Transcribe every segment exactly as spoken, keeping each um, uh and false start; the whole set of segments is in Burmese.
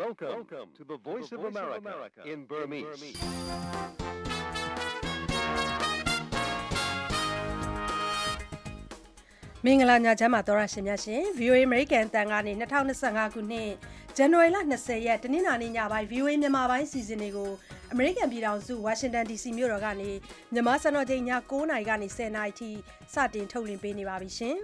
Welcome to the Voice of America in Burmese. ။မင်္ဂလာညချမ်းပါသောရရှင်များရှင် ဗီအိုအေ American အတန်ကနေ၂၀၂၅ခုနှစ်ဇန်နဝါရီလ၂၀ရက်တနင်္လာနေ့ညပိုင်း ဗီအိုအေ မြန်မာပိုင်းစီစဉ်တွေကို American ပြည်ထောင်စုဝါရှင်တန် ဒီစီမြို့တော်ကနေမြန်မာစံတော်ချိန်ည၉နာရီကနေ၁၀နာရီထိစတင်ထုတ်လွှင့်ပေးနေပါပြီရှင်။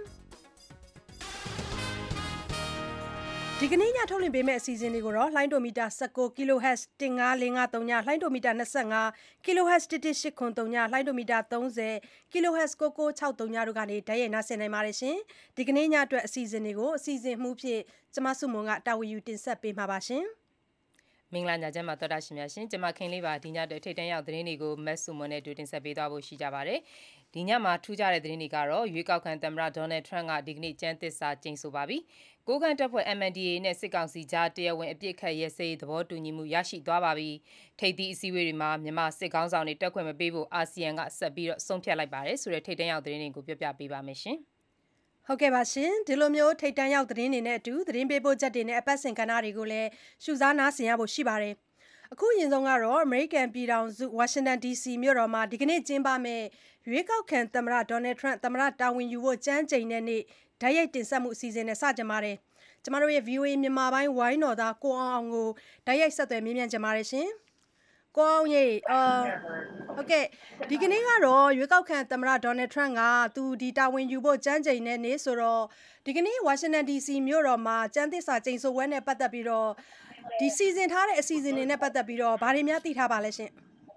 ဒီကနေ့ညထုတ်လွှင့်ပေးမယ့်အစီအစဉ်တွေကိုတော့လှိုင်းဒိုမီတာ၁၉ kHz ၁၅၄၅၃ညလှိုင်းဒိုမီတာ၂၅ kHz ၁၁၈၇၃ညလှိုင်းဒိုမီတာ၃၀ kHz ၉၉၆၃ညတို့ကနေဓာတ်ရိုက်နားဆင်နိုင်ပါတယ်ရှင်။ဒီကနေ့ညအတွက်အစီအစဉ်တွေကိုအစီအစဉ်မှုဖြစ်ကျမစုမွန်ကတာဝန်ယူတင်ဆက်ပေးမှာပါရှင်။မင်္ဂလာညချမ်းပါတော်တာရှင်များရှင်ကျွန်မခင်လေးပါဒီညအတွက်ထိတ်တန်းရောက်သတင်းတွေကိုမက်ဆူမွန်နဲ့တူတင်ဆက်ပေးသွားဖို့ရှိကြပါတယ်ဒီညမှာထူးခြားတဲ့သတင်းတွေကတော့ရွေးကောက်ခံသမ္မတဒေါ်နယ်ထရန့်ကဒီကနေ့ကျမ်းသစ္စာကျိန်ဆိုပါပြီကိုကန်တပ်ဖွဲ့ M N D A နဲ့စစ်ကောင်စီကြားတရားဝင်အပြစ်ခတ်ရဲစေးသဘောတူညီမှုရရှိသွားပါပြီထိပ်သီးအစည်းအဝေးတွေမှာမြန်မာစစ်ကောင်းဆောင်တွေတက်ခွင့်မပေးဖို့အာဆီယံကဆက်ပြီးတော့ဆုံးဖြတ်လိုက်ပါတယ်ဆိုတဲ့ထိတ်တန်းရောက်သတင်းတွေကိုပြောပြပေးပါမယ်ရှင်ဟုတ်ကဲ့ပါရှင်ဒီလိုမျိုးထိတ်တန်းရောက်သတင်းတွေနဲ့အတူသတင်းပေးပို့ချက်တွေနဲ့အပတ်စဉ်ကဏ္ဍတွေကိုလည်းရှုစားနားဆင်ရဖို့ရှိပါတယ်အခုရင်ဆုံးကတော့ American ပြည်ထောင်စု Washington ဒီ စီ မြို့တော်မှာဒီကနေ့ကျင်းပမယ့်ရွေးကောက်ခံသမ္မတ Donald Trump သမ္မတတာဝန်ယူဖို့ကြမ်းကြိမ်တဲ့နေ့ဓာတ်ရိုက်တင်ဆက်မှုအစီအစဉ်နဲ့စတင်ပါတယ်ကျမတို့ရဲ့ ဗီအိုအေ မြန်မာပိုင်းဝိုင်းတော်သားကိုအောင်အောင်ကိုဓာတ်ရိုက်ဆက်သွယ်မေးမြန်းကြပါတယ်ရှင်ကိုအောင်ရေအာဟုတ်ကဲ့ဒီကနေ့ကတော့ရွေးကောက်ခံသမ္မတ Donald Trump ကသူဒီတာဝန်ယူဖို့ကြမ်းကြိမ်တဲ့နေ့ဆိုတော့ဒီကနေ့ Washington ဒီ စီ မြို့တော်မှာကျမ်းသစ္စာကျိန်ဆိုပွဲနဲ့ပတ်သက်ပြီးတော့ဒီစီစဉ်ထားတဲ့အစီအစဉ်တွေနဲ့ပတ်သက်ပြီးတော့ဗားတွေများသိထားပါလဲရှင်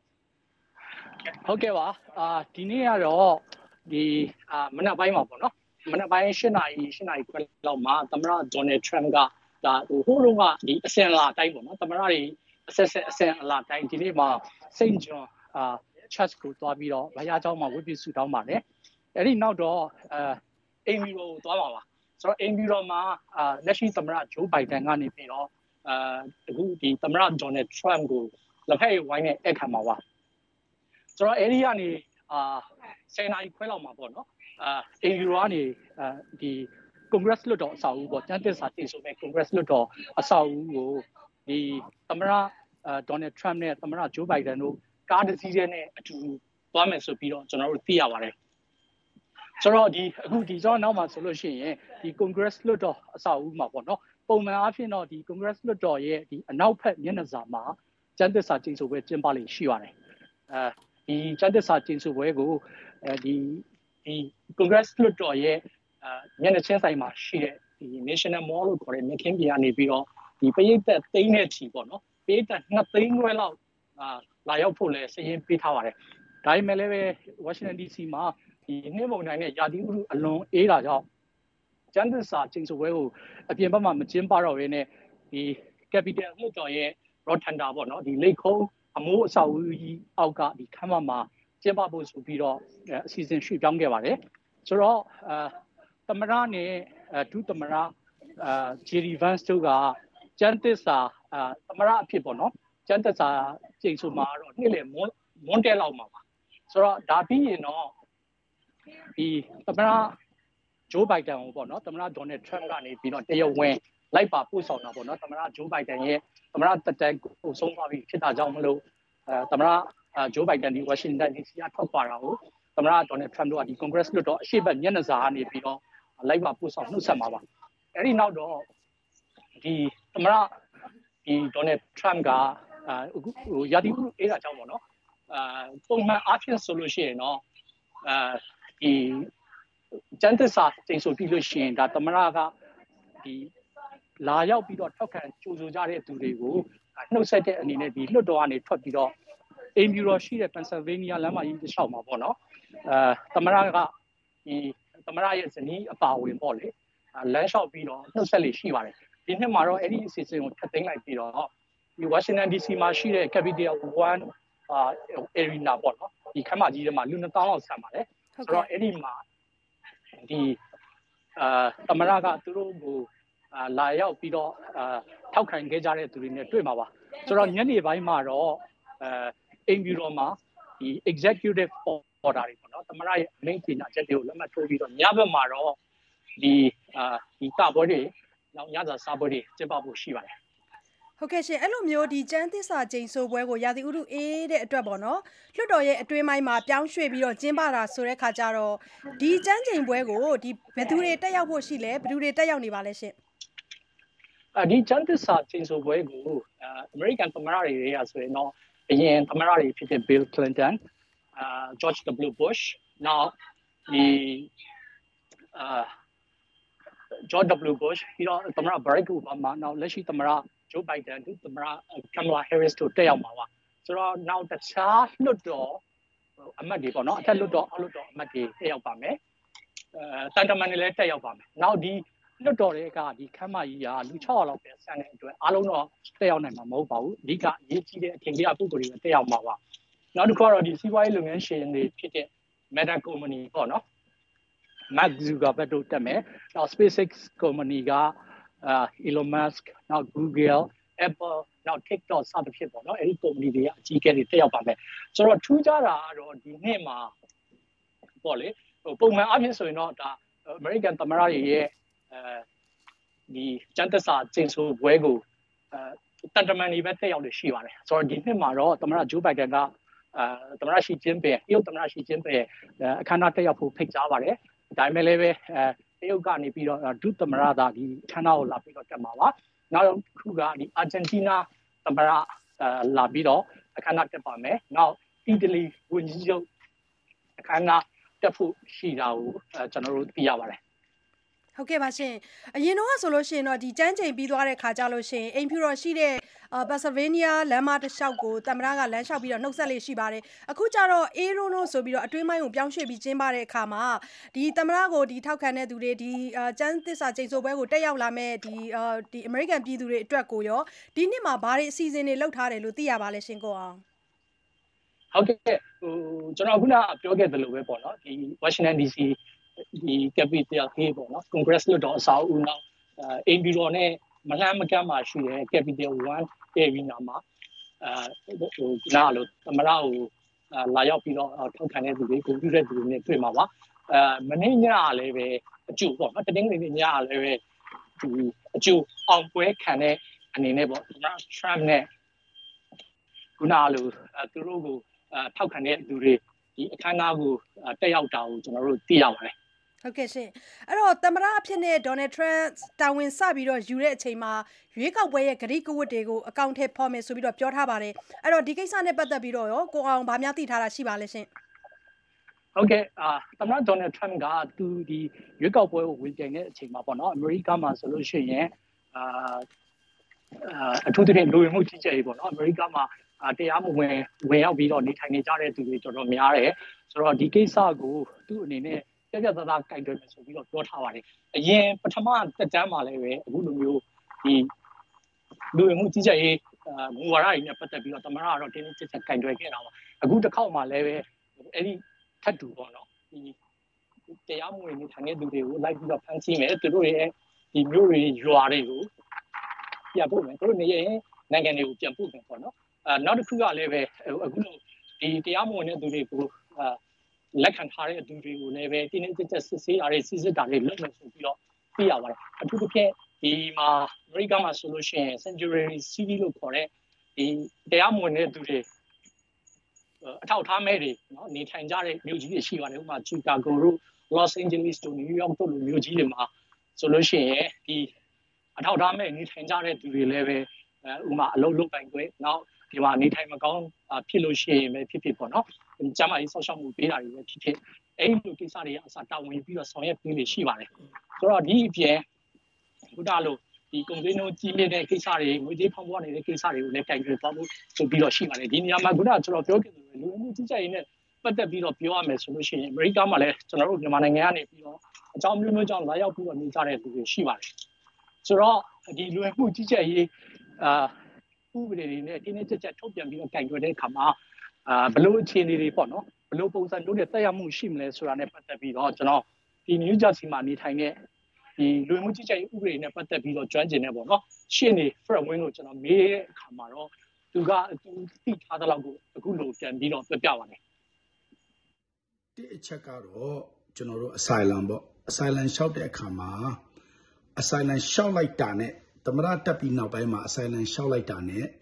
ဟုတ်ကဲ့ပါအာဒီနေ့ကတော့ဒီအာမနက်ပိုင်းမှာပေါ့နော်မနက်ပိုင်း၈နာရီ၈နာရီခွဲလောက်မှာသမ္မတဒေါ်နယ်ထရန့်ကဒါဟိုဟိုးလုံးကဒီအစင်လာတိုင်းပေါ့နော်သမ္မတတွေအဆက်ဆက်အစင်လာတိုင်းဒီနေ့မှာစိန့်ဂျွန်အာချက်စ်ကိုတွားပြီးတော့ဗရာเจ้าမှာဝတ်ပြုဆုတောင်းပါတယ်အဲ့ဒီနောက်တော့အာအင်မီရိုကိုတွားပါပါဆိုတော့အင်မီရိုမှာအာလက်ရှိသမ္မတဂျိုးဘိုင်ဒန်ကနေပြီးတော့အာအခုဒီသမ္မတဒေါ်နယ်ထရန့်ကိုလက်ဖက်ဝိုင်းနဲ့အခမ်းမှာပါဆိုတော့အဲ့ဒီကနေအာဆယ်နာရီခွဲလောက်မှာပေါ့နော်အာအင်ယူရိုကနေအာဒီ Congress လွှတ်တော်အဆောက်အဦပေါ့ကျန်းသစ္စာတင်ဆိုမဲ့ Congress လွှတ်တော်အဆောက်အဦကိုဒီသမ္မတအာဒေါ်နယ်ထရန့်နဲ့သမ္မတဂျိုးဘိုင်ဒန်တို့ကားတစ်စီးနဲ့အတူသွားမယ်ဆိုပြီးတော့ကျွန်တော်တို့သိရပါတယ်ဆိုတော့ဒီအခုဒီကြောင်းနောက်မှာဆိုလို့ရှိရင်ဒီ Congress လွှတ်တော်အဆောက်အဦမှာပေါ့နော်ပုံမှန်အားဖြင့်တော့ဒီ Congress လွှတ်တော်ရဲ့ဒီအနောက်ဘက်မျက်နှာစာမှာကျန်းသစ္စာကျိန်ဆိုပွဲကျင်းပလိမ့်ရှိပါတယ်အဲဒီကျန်းသစ္စာကျိန်ဆိုပွဲကိုအဲဒီဒီ Congress လွှတ်တော်ရဲ့အာမျက်နှာချင်းဆိုင်မှာရှိတဲ့ဒီ National Mall လို့ခေါ်တဲ့မြခင်းပြည်ကနေပြီးတော့ဒီပရိသတ်သိန်းနဲ့ချီပေါ့နော်ပရိသတ်နှစ်သိန်းခွဲလောက်အာလာရောက်ဖို့လဲစာရင်းပေးထားပါတယ်ဒါပေမဲ့လည်းပဲ Washington ဒီ စီ မှာဒီနှင်းမုန်တိုင်းနဲ့ရာသီဥတုအလွန်အေးတာကြောင့်ကျန်းသစ္စာကျိန်ဆိုပွဲကိုအပြင်ဘက်မှာမကျင်းပတော့ဘဲနဲ့ဒီ Capital လွှတ်တော်ရဲ့ Rotunda ပေါ့နော်ဒီလိတ်ခုံးအမိုးအဆောက်အဦကြီးအောက်ကဒီခမ်းမမှာကျင်းပဖို့ဆိုပြီးတော့အစီအစဉ်ရွှေ့ပြောင်းခဲ့ပါတယ်ဆိုတော့အာသမ္မတနဲ့ဒုသမ္မတအာဂျီရီဗန်စ်တို့ကကျန်းသစ္စာအာသမ္မတအဖြစ်ပေါ့နော်ကျန်းသစ္စာကျိန်ဆိုမှာတော့နေ့လေမွန်းမွန်းတဲလောက်မှာပါဆိုတော့ဒါပြီးရင်တော့ဒီသမ္မတဂျိုးဘိုင်ဒန်ကိုပေါ့နော်သမ္မတဒေါ်နယ်ထရန့်ကနေပြီးတော့တရားဝင်လိုက်ပါပို့ဆောင်တာပေါ့နော်သမ္မတဂျိုးဘိုင်ဒန်ရဲ့သမ္မတတက်တန်းကိုဆုံးသွားပြီးဖြစ်တာကြောင့်မလို့အဲသမ္မတဂျိုးဘိုင်ဒန်ဒီဝါရှင်တန်ဒီစီကထောက်ပါတာကိုသမ္မတဒေါ်နယ်ထရန့်တို့ကဒီ Congress လွှတ်တော်အရှိတ်မျက်နှာစာကနေပြီးတော့လိုက်ပါပို့ဆောင်နှုတ်ဆက်မှာပါအဲ့ဒီနောက်တော့ဒီသမ္မတဒီဒေါ်နယ်ထရန့်ကအာအခုဟိုရာသီဥတုအေးတာကြောင့်ပေါ့နော်အာပုံမှန်အားဖြင့်ဆိုလို့ရှိရင်တော့အာဒီကျန်းသစ္စာကျိန်ဆိုပြီးလို့ရှိရင်ဒါသမ္မတကဒီလာရောက်ပြီးတော့ထောက်ခံကြိုဆိုကြတဲ့သူတွေကိုနှုတ်ဆက်တဲ့အနေနဲ့ဒီလွှတ်တော်ကနေထွက်ပြီးတော့အင်ဗျူရောရှိတဲ့ Pennsylvania လမ်းမကြီးတစ်လျှောက်မှာပေါ့နော်အဲသမ္မတကဒီသမ္မတရဲ့ဇနီးအပါဝင်ပေါ့လေလမ်းလျှောက်ပြီးတော့နှုတ်ဆက်လေရှိပါတယ်ဒီနှစ်မှာတော့အဲ့ဒီအစီအစဉ်ကိုထပ်သိမ်းလိုက်ပြီးတော့ဒီ Washington ဒီ စီ မှာရှိတဲ့ Capital One အာ Arena ပေါ့နော်ဒီခမ်းမကြီးထဲမှာလူနှစ်သောင်းလောက်ဆန်ပါတယ်ဆိုတော့အဲ့ဒီမှာဒီအာသမ္မတကသူတို့ကိုအာလာရောက်ပြီးတော့အာထောက်ခံခဲ့ကြတဲ့သူတွေနဲ့တွေ့မှာပါဆိုတော့ညနေပိုင်းမှာတော့အဲအင်ဗျူရောမှာဒီ executive order တွေပေါ့နော်သမ္မတရဲ့အမိန့်ကြေညာချက်တွေကိုလက်မှတ်ထိုးပြီးတော့ညဘက်မှာတော့ဒီအာဒီတာပွဲတွေနောက်ညစာစားပွဲတွေကျင်းပဖို့ရှိပါတယ်ဟုတ်ကဲ့ရှင်အဲ့လိုမျိုးဒီကျန်းသစ္စာကျိန်ဆိုပွဲကိုရာသီဥတုအေးတဲ့အတွက်ပေါ့နော်လွှတ်တော်ရဲ့အတွင်းပိုင်းမှာပြောင်းရွှေ့ပြီးတော့ကျင်းပတာဆိုတဲ့ခါကျတော့ဒီကျန်းကျိန်ပွဲကိုဒီဘယ်သူတွေတက်ရောက်ဖို့ရှိလဲဘယ်သူတွေတက်ရောက်နေပါလဲရှင်အဲဒီကျန်းသစ္စာကျိန်ဆိုပွဲကိုအမေရိကန်သမ္မတတွေတွေကဆိုရင်တော့အရင်သမ္မတတွေဖြစ်တဲ့ Bill Clinton အာ George W Bush နောက်ဒီအာ George W Bush ပြီးတော့သမ္မတ Barack Obama နောက်လက်ရှိသမ္မတ Joe Biden ဒုသမ္မတ Kamala Harris တို့တက်ရောက်မှာပါဆိုတော့နောက်တခြားလွှတ်တော်အမတ်တွေပေါ့နော်အထက်လွှတ်တော်အောက်လွှတ်တော်အမတ်တွေတက်ရောက်ပါမယ်အဲတန်တမန်တွေလည်းတက်ရောက်ပါမယ်နောက်ဒီလွှတ်တော်တွေကဒီခမ်းမကြီးကလူ၆ရာလောက်ပဲဆန်တဲ့အတွက်အားလုံးတော့တက်ရောက်နိုင်မှာမဟုတ်ပါဘူးအဓိကအရေးကြီးတဲ့အထင်ကြီးအပုဂ္ဂိုလ်တွေတက်ရောက်မှာပါနောက်တစ်ခုကတော့ဒီစီးပွားရေးလုပ်ငန်းရှင်တွေဖြစ်တဲ့ Meta Company ပေါ့နော် Mark Zuckerberg တို့တက်မယ်နောက် SpaceX Company ကအာ Elon Musk နောက် Google Apple နောက် TikTok စသဖြင့်ပေါ့နော်အဲဒီ company တွေကအကြီးအကဲတွေတက်ရောက်ပါမယ်ဆိုတော့ထူးခြားတာကတော့ဒီနှစ်မှာပေါ့လေဟိုပုံမှန်အဖြစ်ဆိုရင်တော့ဒါ American သမ္မတတွေရဲ့အဲဒီကျန်းသစ္စာကျင်းဆိုပွဲကိုအဲတန်တမန်တွေပဲတက်ရောက်လို့ရှိပါတယ်ဆိုတော့ဒီနှစ်မှာတော့သမ္မတ Joe Biden ကအဲသမ္မတရှီကျင်းပင်တရုတ်သမ္မတရှီကျင်းပင်အခမ်းအနားတက်ရောက်ဖို့ဖိတ်ကြားပါတယ်ဒါပေမဲ့လည်းပဲအဲတရုတ်ကနေပြီးတော့ဒုသမ္မတသာဒီအခမ်းအနားကိုလာပြီးတော့တက်မှာပါနောက်တစ်ခုကဒီအာဂျင်တီးနားသမ္မတအဲလာပြီးတော့အခမ်းအနားတက်ပါမယ်နောက်အီတလီဝန်ကြီးချုပ်အခမ်းအနားတက်ဖို့ရှိတာကိုအဲကျွန်တော်တို့သိရပါတယ်ဟုတ်ကဲ့ပါရှင်အရင်တော့ဆိုလို့ရှိရင်တော့ဒီကျန်းချိန်ပြီးသွားတဲ့ခါကြလို့ရှိရင်အိမ်ဖြူတော်ရှိတဲ့ပက်ဆယ်ဗေးနီးယားလမ်းမတစ်လျှောက်ကိုသမ္မတကလမ်းလျှောက်ပြီးတော့နှုတ်ဆက်လေးရှိပါတယ်အခုကျတော့အေးရိုးနိုးဆိုပြီးတော့အတွင်းပိုင်းကိုပြောင်းရွှေ့ပြီးကျင်းပတဲ့အခါမှာဒီသမ္မတကိုဒီထောက်ခံတဲ့သူတွေဒီကျန်းသစ္စာကျိန်ဆိုပွဲကိုတက်ရောက်လာမဲ့ဒီဒီအမေရိကန်ပြည်သူတွေအတွက်ကိုရောဒီနှစ်မှာဘာတွေအစီအစဉ်တွေလုပ်ထားတယ်လို့သိရပါလဲရှင်ကိုအောင်ဟုတ်ကဲ့ဟိုကျွန်တော်ခုနပြောခဲ့သလိုပဲပေါ့နော်ဒီ Washington ဒီ စီ ဒီ Capital Hill ပေါ့နော် Congress လွှတ်တော်အဆောက်အဦနောက်အိမ်ဖြူတော်နဲ့မလှမ်းမကမ်းမှာရှိတဲ့ Capital One Arena မှာအဲဟိုနားလို့သမ္မတကိုလာရောက်ပြီးတော့ထောက်ခံတဲ့သူတွေကိုပြုတဲ့သူတွေနဲ့တွေ့မှာပါအဲမနေ့ညလည်းပဲအကျိုးပေါ့နော်တတင်းလေးညလည်းပဲဒီအကျိုးအောင်ပွဲခံတဲ့အနေနဲ့ပေါ့သမ္မတ Trump နဲ့ခုနလိုသူတို့ကိုထောက်ခံတဲ့သူတွေဒီအခမ်းအနားကိုတက်ရောက်တာကိုကျွန်တော်တို့သိရပါတယ်ဟုတ်ကဲ့ရှင်အဲ့တော့သမ္မတအဖြစ်နဲ့ Donald Trump တာဝန်စပြီးတော့ယူတဲ့အချိန်မှာရွေးကောက်ပွဲရဲ့ဂတိကဝတ်တွေကိုအကောင့်ထဲဖော်မယ်ဆိုပြီးတော့ပြောထားပါတယ်အဲ့တော့ဒီကိစ္စနဲ့ပတ်သက်ပြီးတော့ရောကိုအောင်ဗာများသိထားတာရှိပါလဲရှင်ဟုတ်ကဲ့အာသမ္မတ Donald Trump ကသူဒီရွေးကောက်ပွဲကိုဝင်ပြိုင်တဲ့အချိန်မှာပေါ့နော်အမေရိကမှာဆိုလို့ရှိရင်အာအထူးသဖြင့်လူဝင်မှုကြီးကြပ်ရေးပေါ့နော်အမေရိကမှာတရားမဝင်ဝင်ရောက်ပြီးတော့နေထိုင်နေကြတဲ့သူတွေတော်တော်များတယ်ဆိုတော့ဒီကိစ္စကိုသူ့အနေနဲ့ပြပြသားသားကင်တွယ်မယ်ဆိုပြီးတော့ပြောထားပါတယ်အရင်ပထမတက်တန်းမှာလည်းပဲအခုလိုမျိုးဒီလူဝင်မှုကြီးကြပ်ရေးမူဝါဒတွေနဲ့ပတ်သက်ပြီးတော့သမ္မတကတော့တင်းတင်းကျပ်ကျပ်ကင်တွယ်ခဲ့တာပါအခုတစ်ခေါက်မှလည်းပဲအဲ့ဒီထပ်တူပေါ့နော်ဒီတရားမဝင်နေထိုင်တဲ့သူတွေကိုလိုက်ပြီးတော့ဖမ်းဆီးမယ်သူတို့ရဲ့ဒီမျိုးတွေရွာတွေကိုပြန်ပို့မယ်သူတို့နေရင်နိုင်ငံတွေကိုပြန်ပို့မယ်ပေါ့နော်အဲနောက်တစ်ခုကလည်းပဲအခုလိုဒီတရားမဝင်တဲ့သူတွေကိုအာလက်ခံထားတဲ့သူတွေကိုလည်းပဲတင်းတင်းကျပ်ကျပ်စစ်ဆေးတာတွေစစ်စစ်တာတွေလုပ်မယ်ဆိုပြီးတော့သိရပါတယ်အထူးသဖြင့်ဒီမှာအမေရိကန်မှာဆိုလို့ရှိရင် Sanctuary City လို့ခေါ်တဲ့ဒီတရားမဝင်တဲ့သူတွေအထောက်ထားမဲ့တွေနော်နေထိုင်ကြတဲ့မြို့ကြီးတွေရှိပါတယ်ဥပမာ Chicago တို့ Los Angeles တို့ New York တို့လိုမြို့ကြီးတွေမှာဆိုလို့ရှိရင်ဒီအထောက်ထားမဲ့နေထိုင်ကြတဲ့သူတွေလည်းပဲဥပမာအလုပ်လုပ်ပိုင်ခွင့်နောက်ဒီမှာနေထိုင်မကောင်းဖြစ်လို့ရှိရင်ပဲဖြစ်ဖြစ်ပေါ့နော်ဒီကျမကြီးဆောက်ရှောက်မှုပေးတာတွေပဲဖြစ်ဖြစ်အဲ့ဒီလိုကိစ္စတွေအစားတာဝန်ပြီးတော့ဆောင်ရွက်ပေးနေရှိပါတယ်ဆိုတော့ဒီအပြင်ခုနလိုဒီကုန်စည်နှုန်းကြီးမြင့်တဲ့ကိစ္စတွေငွေကြေးဖောင်းပွားနေတဲ့ကိစ္စတွေကိုလည်းကင်တွယ်သွားဖို့ဆိုပြီးတော့ရှိပါတယ်ဒီနေရာမှာခုနကျွန်တော်ပြောခဲ့သလိုလူမှုကြီးကြပ်ရေးနဲ့ပတ်သက်ပြီးတော့ပြောရမယ်ဆိုလို့ရှိရင်အမေရိကမှာလည်းကျွန်တော်တို့မြန်မာနိုင်ငံကနေပြီးတော့အကြောင်းမျိုးမျိုးကြောင့်လာရောက်ပြီးတော့နေကြတဲ့လူတွေရှိပါတယ်ဆိုတော့ဒီလူမှုကြီးကြပ်ရေးအာဥပဒေတွေနဲ့တင်းတင်းကျပ်ကျပ်ထုတ်ပြန်ပြီးတော့ကင်တွယ်တဲ့အခါမှာအာဘလို့အခြေအနေတွေပေါ့နော်ဘလို့ပုံစံမျိုးတွေတက်ရောက်မှုရှိမလဲဆိုတာနဲ့ပတ်သက်ပြီးတော့ကျွန်တော်ဒီ New Jersey မှာနေထိုင်တဲ့ဒီလူမှုကြီးကြပ်ရေးဥပဒေနဲ့ပတ်သက်ပြီးတော့ကျွမ်းကျင်နေပေါ့နော်ရှင်းနေ Fred Wing ကိုကျွန်တော်မေးတဲ့အခါမှာတော့သူကသူသိထားတဲ့လောက်ကိုအခုလိုပြန်ပြီးတော့ပြပြပါတယ်ဒီအချက်ကတော့ကျွန်တော်တို့ asylum ပေါ့ asylum လျှောက်တဲ့အခါမှာ asylum လျှောက်လိုက်တာနဲ့ Tamara tapi now by my asylum shall like that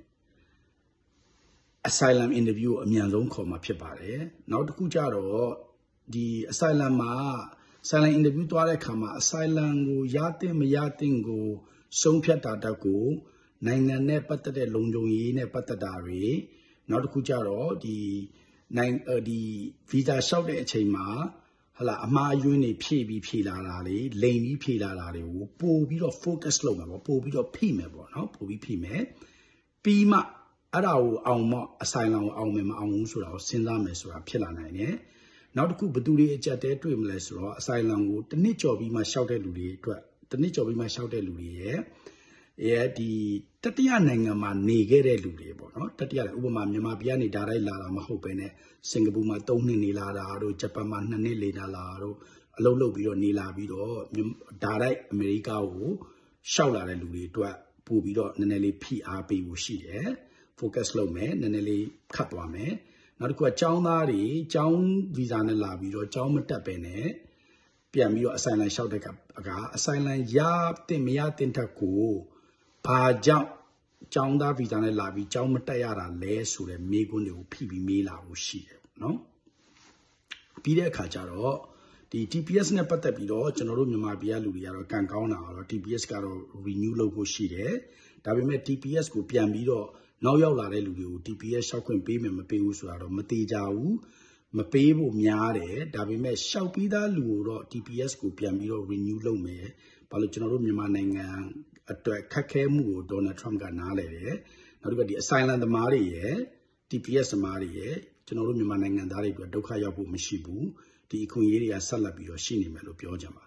asylum interview a mianzon coma pipare. Now the Kujaro the asylum ma silent interview to our kama asylum go yatim yatin go song piata go nine ne patate longjong ne patadari. Now the Kujaro the nine uh, the visa shout at Chema. Hala ama yuni P B P la la li, lame P la la li, po bit of focus low, po bit of P me, no, po B P me. P ma, arrow, alma, asylum, alma, almusura, sinlamesura, pilana. Now the coup beduli ejate to him less raw, asylum, the nature of my shouted ludi, the nature of my shouted ludi, yeah, the Tatiana man negere ludi, no, Tatiana, Ubama, Yamabiani, Darai Lara, Mahopene. Singapore Tony Nila, Japan Nila, Lolo Bido Nila Bido, Direct America, Shaula Ludi, Pubido, Nanelli P R P Wushi, Focus Low Man, Nanelli Kapwame, not quite Chow Nari, Chow Vizana Labido, Chow Matapene, Piamio, a silent shout a silent yap, Temia Tentaku, Pa Jump. Chow da Vizana Labi, Chow Matayara, less to the Megun P B Mila Wushi, no? Peter Kacharo, the T P S Nepatapido, General Mabia Ludia or Cancana or T P S Caro renew logo sheet, that we met T P S go Piamido, now Yola Ludio, T P S Shaquin payment Mapeusa or Matejau, Mapebo Miare, that we met Shaupida Luro, T P S go Piamido renew lome, Palachino Mimanang. At Kakemu, Donald Trump got nale, now got the asylum the Mari, T P S Mari, General Mimanang and Dari, Dokayabu Mishibu, the Ikuiri Salabi or Shini Melo Piojama.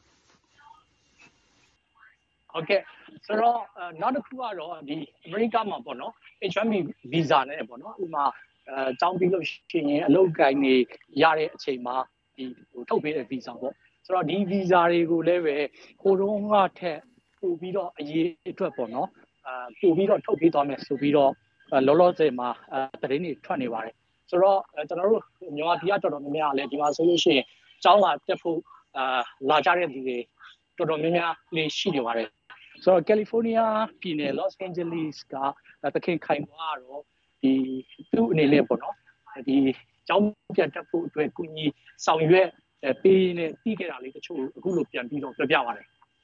Okay, so not a Kuaro, the America Mabono, H one B visa, Nebono, Uma, Down below Shini, a low guy, Yare Chema, the Topi visa. So the visa go leve, Koronga te. Who be a year to a bono, who be not Topi Thomas, who be Lolo Zema, the twenty one. So, General Piato Mia, let you solution, Java, Tefu, Lajari, Todomia, Le Shidivare. So, California, Pine, Los Angeles, the King Kaimaro, the two Nelepono, the Jam Piatapu to a Kuni, Soundware, being Tigari, the two Hulupian Pino, the Biaware.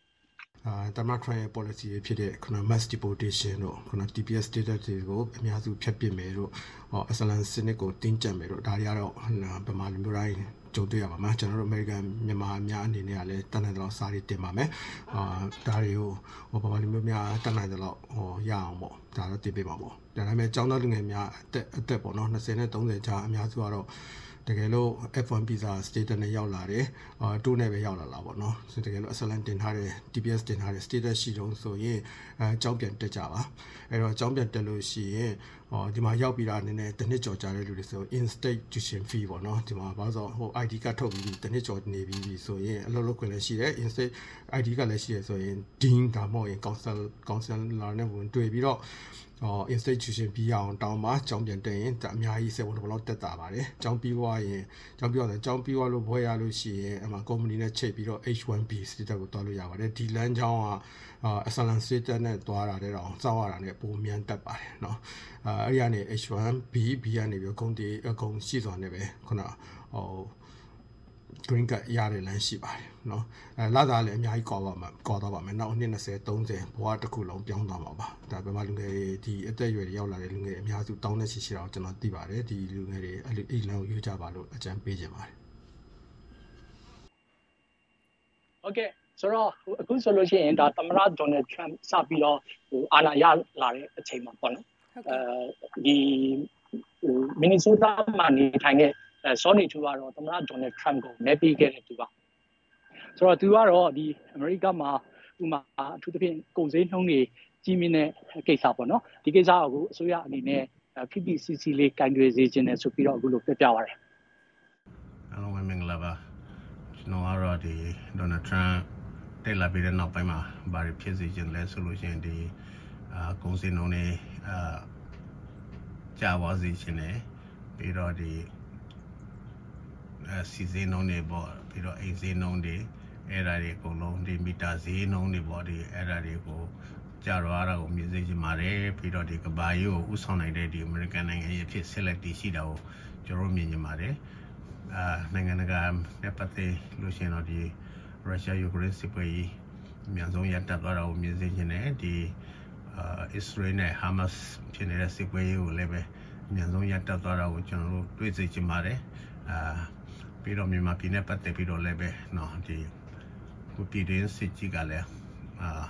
Tamara Trial policy ဖြစ်တဲ့ခုန mass deportation တို့ခုန T P S status တွေကိုအများစုဖျက်ပစ်မယ်တို့ဟော asylum စနစ်ကိုတင်းကျပ်မယ်တို့ဒါတွေကတော့ဗမာလူမျိုးတိုင်းကြုံတွေ့ရပါမှာကျွန်တော်တို့ American မြန်မာအများအနေနဲ့ကလည်းတန်တဲ့လောက်စားတွေတင်ပါမယ်အာဒါတွေကိုဟောဗမာလူမျိုးများတန်တဲ့လောက်ဟောရအောင်ပေါ့ဒါတော့တင်ပေးပါပေါ့ဒါပေမဲ့ကျောင်းသားလူငယ်များအသက်အသက်ပေါ့နော်twentyနဲ့thirtyကြားအများစုကတော့တကယ်လို့ F one visa status နဲ့ရောက်လာတယ်အာtwoနဲ့ပဲရောက်လာတာပေါ့နော်ဆိုတကယ်လို့ asylum တင်ထားတဲ့ T P S တင်ထားတဲ့ status ရှိတော့ဆိုရင်အဲကြောင်းပြန်တက်ကြပါအဲ့တော့ကြောင်းပြန်တက်လို့ရှိရင်ဟောဒီမှာရောက်ပြီးတာနည်းနည်းတစ်နှစ်ကျော်ကြာတဲ့လူတွေဆို in state tuition fee ပေါ့နော်ဒီမှာဘာလို့ဆိုဟို I D ကထုတ်ပြီးတစ်နှစ်ကျော်နေပြီးဆိုရင်အလုပ်လုပ်ခွင့်လည်းရှိတယ် in state I D ကလည်းရှိရဆိုရင် dean ဒါမှမဟုတ်ရင် council counselor နဲ့ဝင်တွေ့ပြီးတော့Oh, institution ပြီးအောင်တောင်းပါကျောင်းပြန်တက်ရင်အများကြီးစေဝန်တော်လောက်တက်တာပါတယ်ကျောင်းပြီးသွားရင်ကျောင်းပြီးတော့ကျောင်းပြီးသွားလို့ဘွဲရလို့ရှိရင်အမှ company နဲ့ချိန်ပြီးတော့ H one B status ကိုတွားလို့ရပါတယ်ဒီလမ်းကြောင်းက asylum status နဲ့တွားတာတဲ့တော့စောက်ရတာနဲ့ပုံမြန်တက်ပါတယ်เนาะအဲအဲ့ဒီကနေ H one B B ကနေပြီးကုန်တီအကုန်ရှိစွာနဲ့ပဲခုနဟိုgreen card ရတဲ့လမ်းရှိပါတယ်เนาะအဲလာသားလည်းအများကြီးကောက်ပါမှာကောက်တော့ပါမယ်နောက်နှစ်twenty thirtyဘဝတစ်ခုလုံးပြောင်းသွားမှာပါဒါပေမဲ့လူငယ်တွေဒီအသက်အရွယ်တွေရောက်လာတဲ့လူငယ်တွေအများစုတောင်းတဲ့ရှိရှိတော့ကျွန်တော်သိပါတယ်ဒီလူငယ်တွေအဲ့ဒီလမ်းကိုရွေးကြပါလို့အကြံပေးခြင်းပါတယ် Okay ဆိုတော့အခုဆိုလို့ရှိရင်ဒါသမ္မတ Donald Trump စပြီးတော့ဟိုအာဏာရလာတဲ့အချိန်မှာပေါ့နော်အဲဒီ Minnesota မှာနေထိုင်တဲ့စောနေသူကတော့သမ္မတ Donald Trump ကိုမဲပေးခဲ့တဲ့သူပါဆိုတော့သူကတော့ဒီအမေရိကမှာဥမာအထူးသဖြင့်ကုန်စည်နှုန်းတွေကြီးမြင့်တဲ့ကိစ္စပေါ့နော်ဒီကိစ္စကိုအခုအစိုးရအနေနဲ့ဖိဖိစီစီလေးကင်တွယ်စေခြင်းနဲ့ဆိုပြီးတော့အခုလိုပြပြပါတယ်အားလုံးပဲမင်္ဂလာပါကျွန်တော်ကတော့ဒီ Donald Trump တက်လာပြီးတဲ့နောက်ပိုင်းမှာဘာတွေဖြစ်စေခြင်းလဲဆိုလို့ရှိရင်ဒီအာကုန်စည်နှုန်းတွေအာကြာပါစေခြင်းနဲ့ပြီးတော့ဒီအဲစီစဉ်နှုန်းတွေပေါ့ပြီးတော့အိမ်ဈေးနှုန်းတွေအဲ့ဒါတွေအကုန်လုံးဒီမီတာဈေးနှုန်းတွေပေါ့ဒီအဲ့ဒါတွေကိုကြာတော့အားကိုမြင်စေချင်ပါတယ်ပြီးတော့ဒီကဘာကြီးကိုဥဆောင်နိုင်တဲ့ဒီ American နိုင်ငံရဲ့ဖြစ် select ရှိတာကိုကျွန်တော်မြင်ချင်ပါတယ်အာနိုင်ငံတကာနဲ့ပတ်သက်လို့ရှိရင်တော့ဒီ Russia Ukraine စစ်ပွဲကြီးအများဆုံးရပ်တန့်သွားတာကိုမြင်စေချင်တယ်ဒီအာ Israel နဲ့ Hamas ဖြစ်နေတဲ့စစ်ပွဲကြီးကိုလည်းပဲအများဆုံးရပ်တန့်သွားတာကိုကျွန်တော်တို့တွေ့စေချင်ပါတယ်အာပြီးတော့မြန်မာပြည်နဲ့ပတ်သက်ပြီးတော့လည်းပဲเนาะဒီကိုပြည်တွင်းစစ်ကြီးကလည်းအာ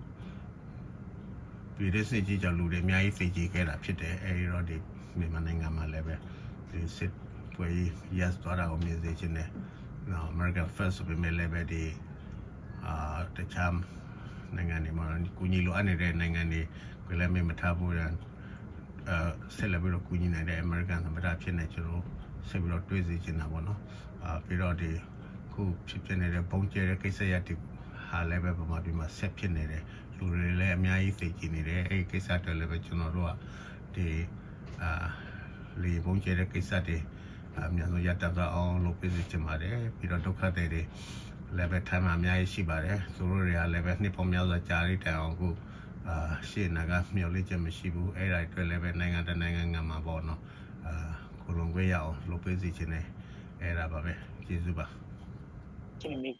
ပြည်တွင်းစစ်ကြီးကြောင့်လူတွေအများကြီးဖိကြီးခဲ့တာဖြစ်တယ်အဲဒီတော့ဒီမြန်မာနိုင်ငံမှာလည်းပဲဒီစစ်ပွဲကြီး yes သွားတာကိုမြင်စေချင်တယ်နော် American First ဆိုပေမဲ့လည်းပဲဒီအာတခြားနိုင်ငံတွေမှာကူညီလိုအပ်နေတဲ့နိုင်ငံတွေကိုလည်းမထားဖို့ရအဲဆက်လက်ပြီးတော့ကူညီနိုင်တဲ့ American သမ္မတဖြစ်နေကျွန်တော်ဆက်ပြီးတော့တွေးစီချင်တာပေါ့နော်အာပြီးတော့ဒီခုဖြစ်ဖြစ်နေတဲ့ဘုံကျဲတဲ့ကိစ္စရပ်တွေဟာလည်းပဲပမာဒီမှာဆက်ဖြစ်နေတယ်လူတွေလည်းအများကြီးသိကြနေတယ်အဲဒီကိစ္စတွေလည်းပဲကျွန်တော်တို့ကဒီအာလီဘုံကျဲတဲ့ကိစ္စတွေအများဆုံးရတတ်အောင်လုပ်ပေးစီချင်ပါတယ်ပြီးတော့ဒုက္ခတွေတွေလည်းပဲထိုင်မှာအများကြီးရှိပါတယ်သူတို့တွေကလည်းပဲနှစ်ပေါင်းများစွာကြာရတဲ့အောင်ကိုအာရှေ့နာကမျှော်လင့်ချက်မရှိဘူးအဲ့ဒါတွေလည်းပဲနိုင်ငံတကာနိုင်ငံငါမှာပေါ့နော်အာကိုလုံးခွေးရအောင်လုပ်ပေးစီချင်တယ်အဲ့ဒါပါပဲကျေးဇူးပါကျွန်တော်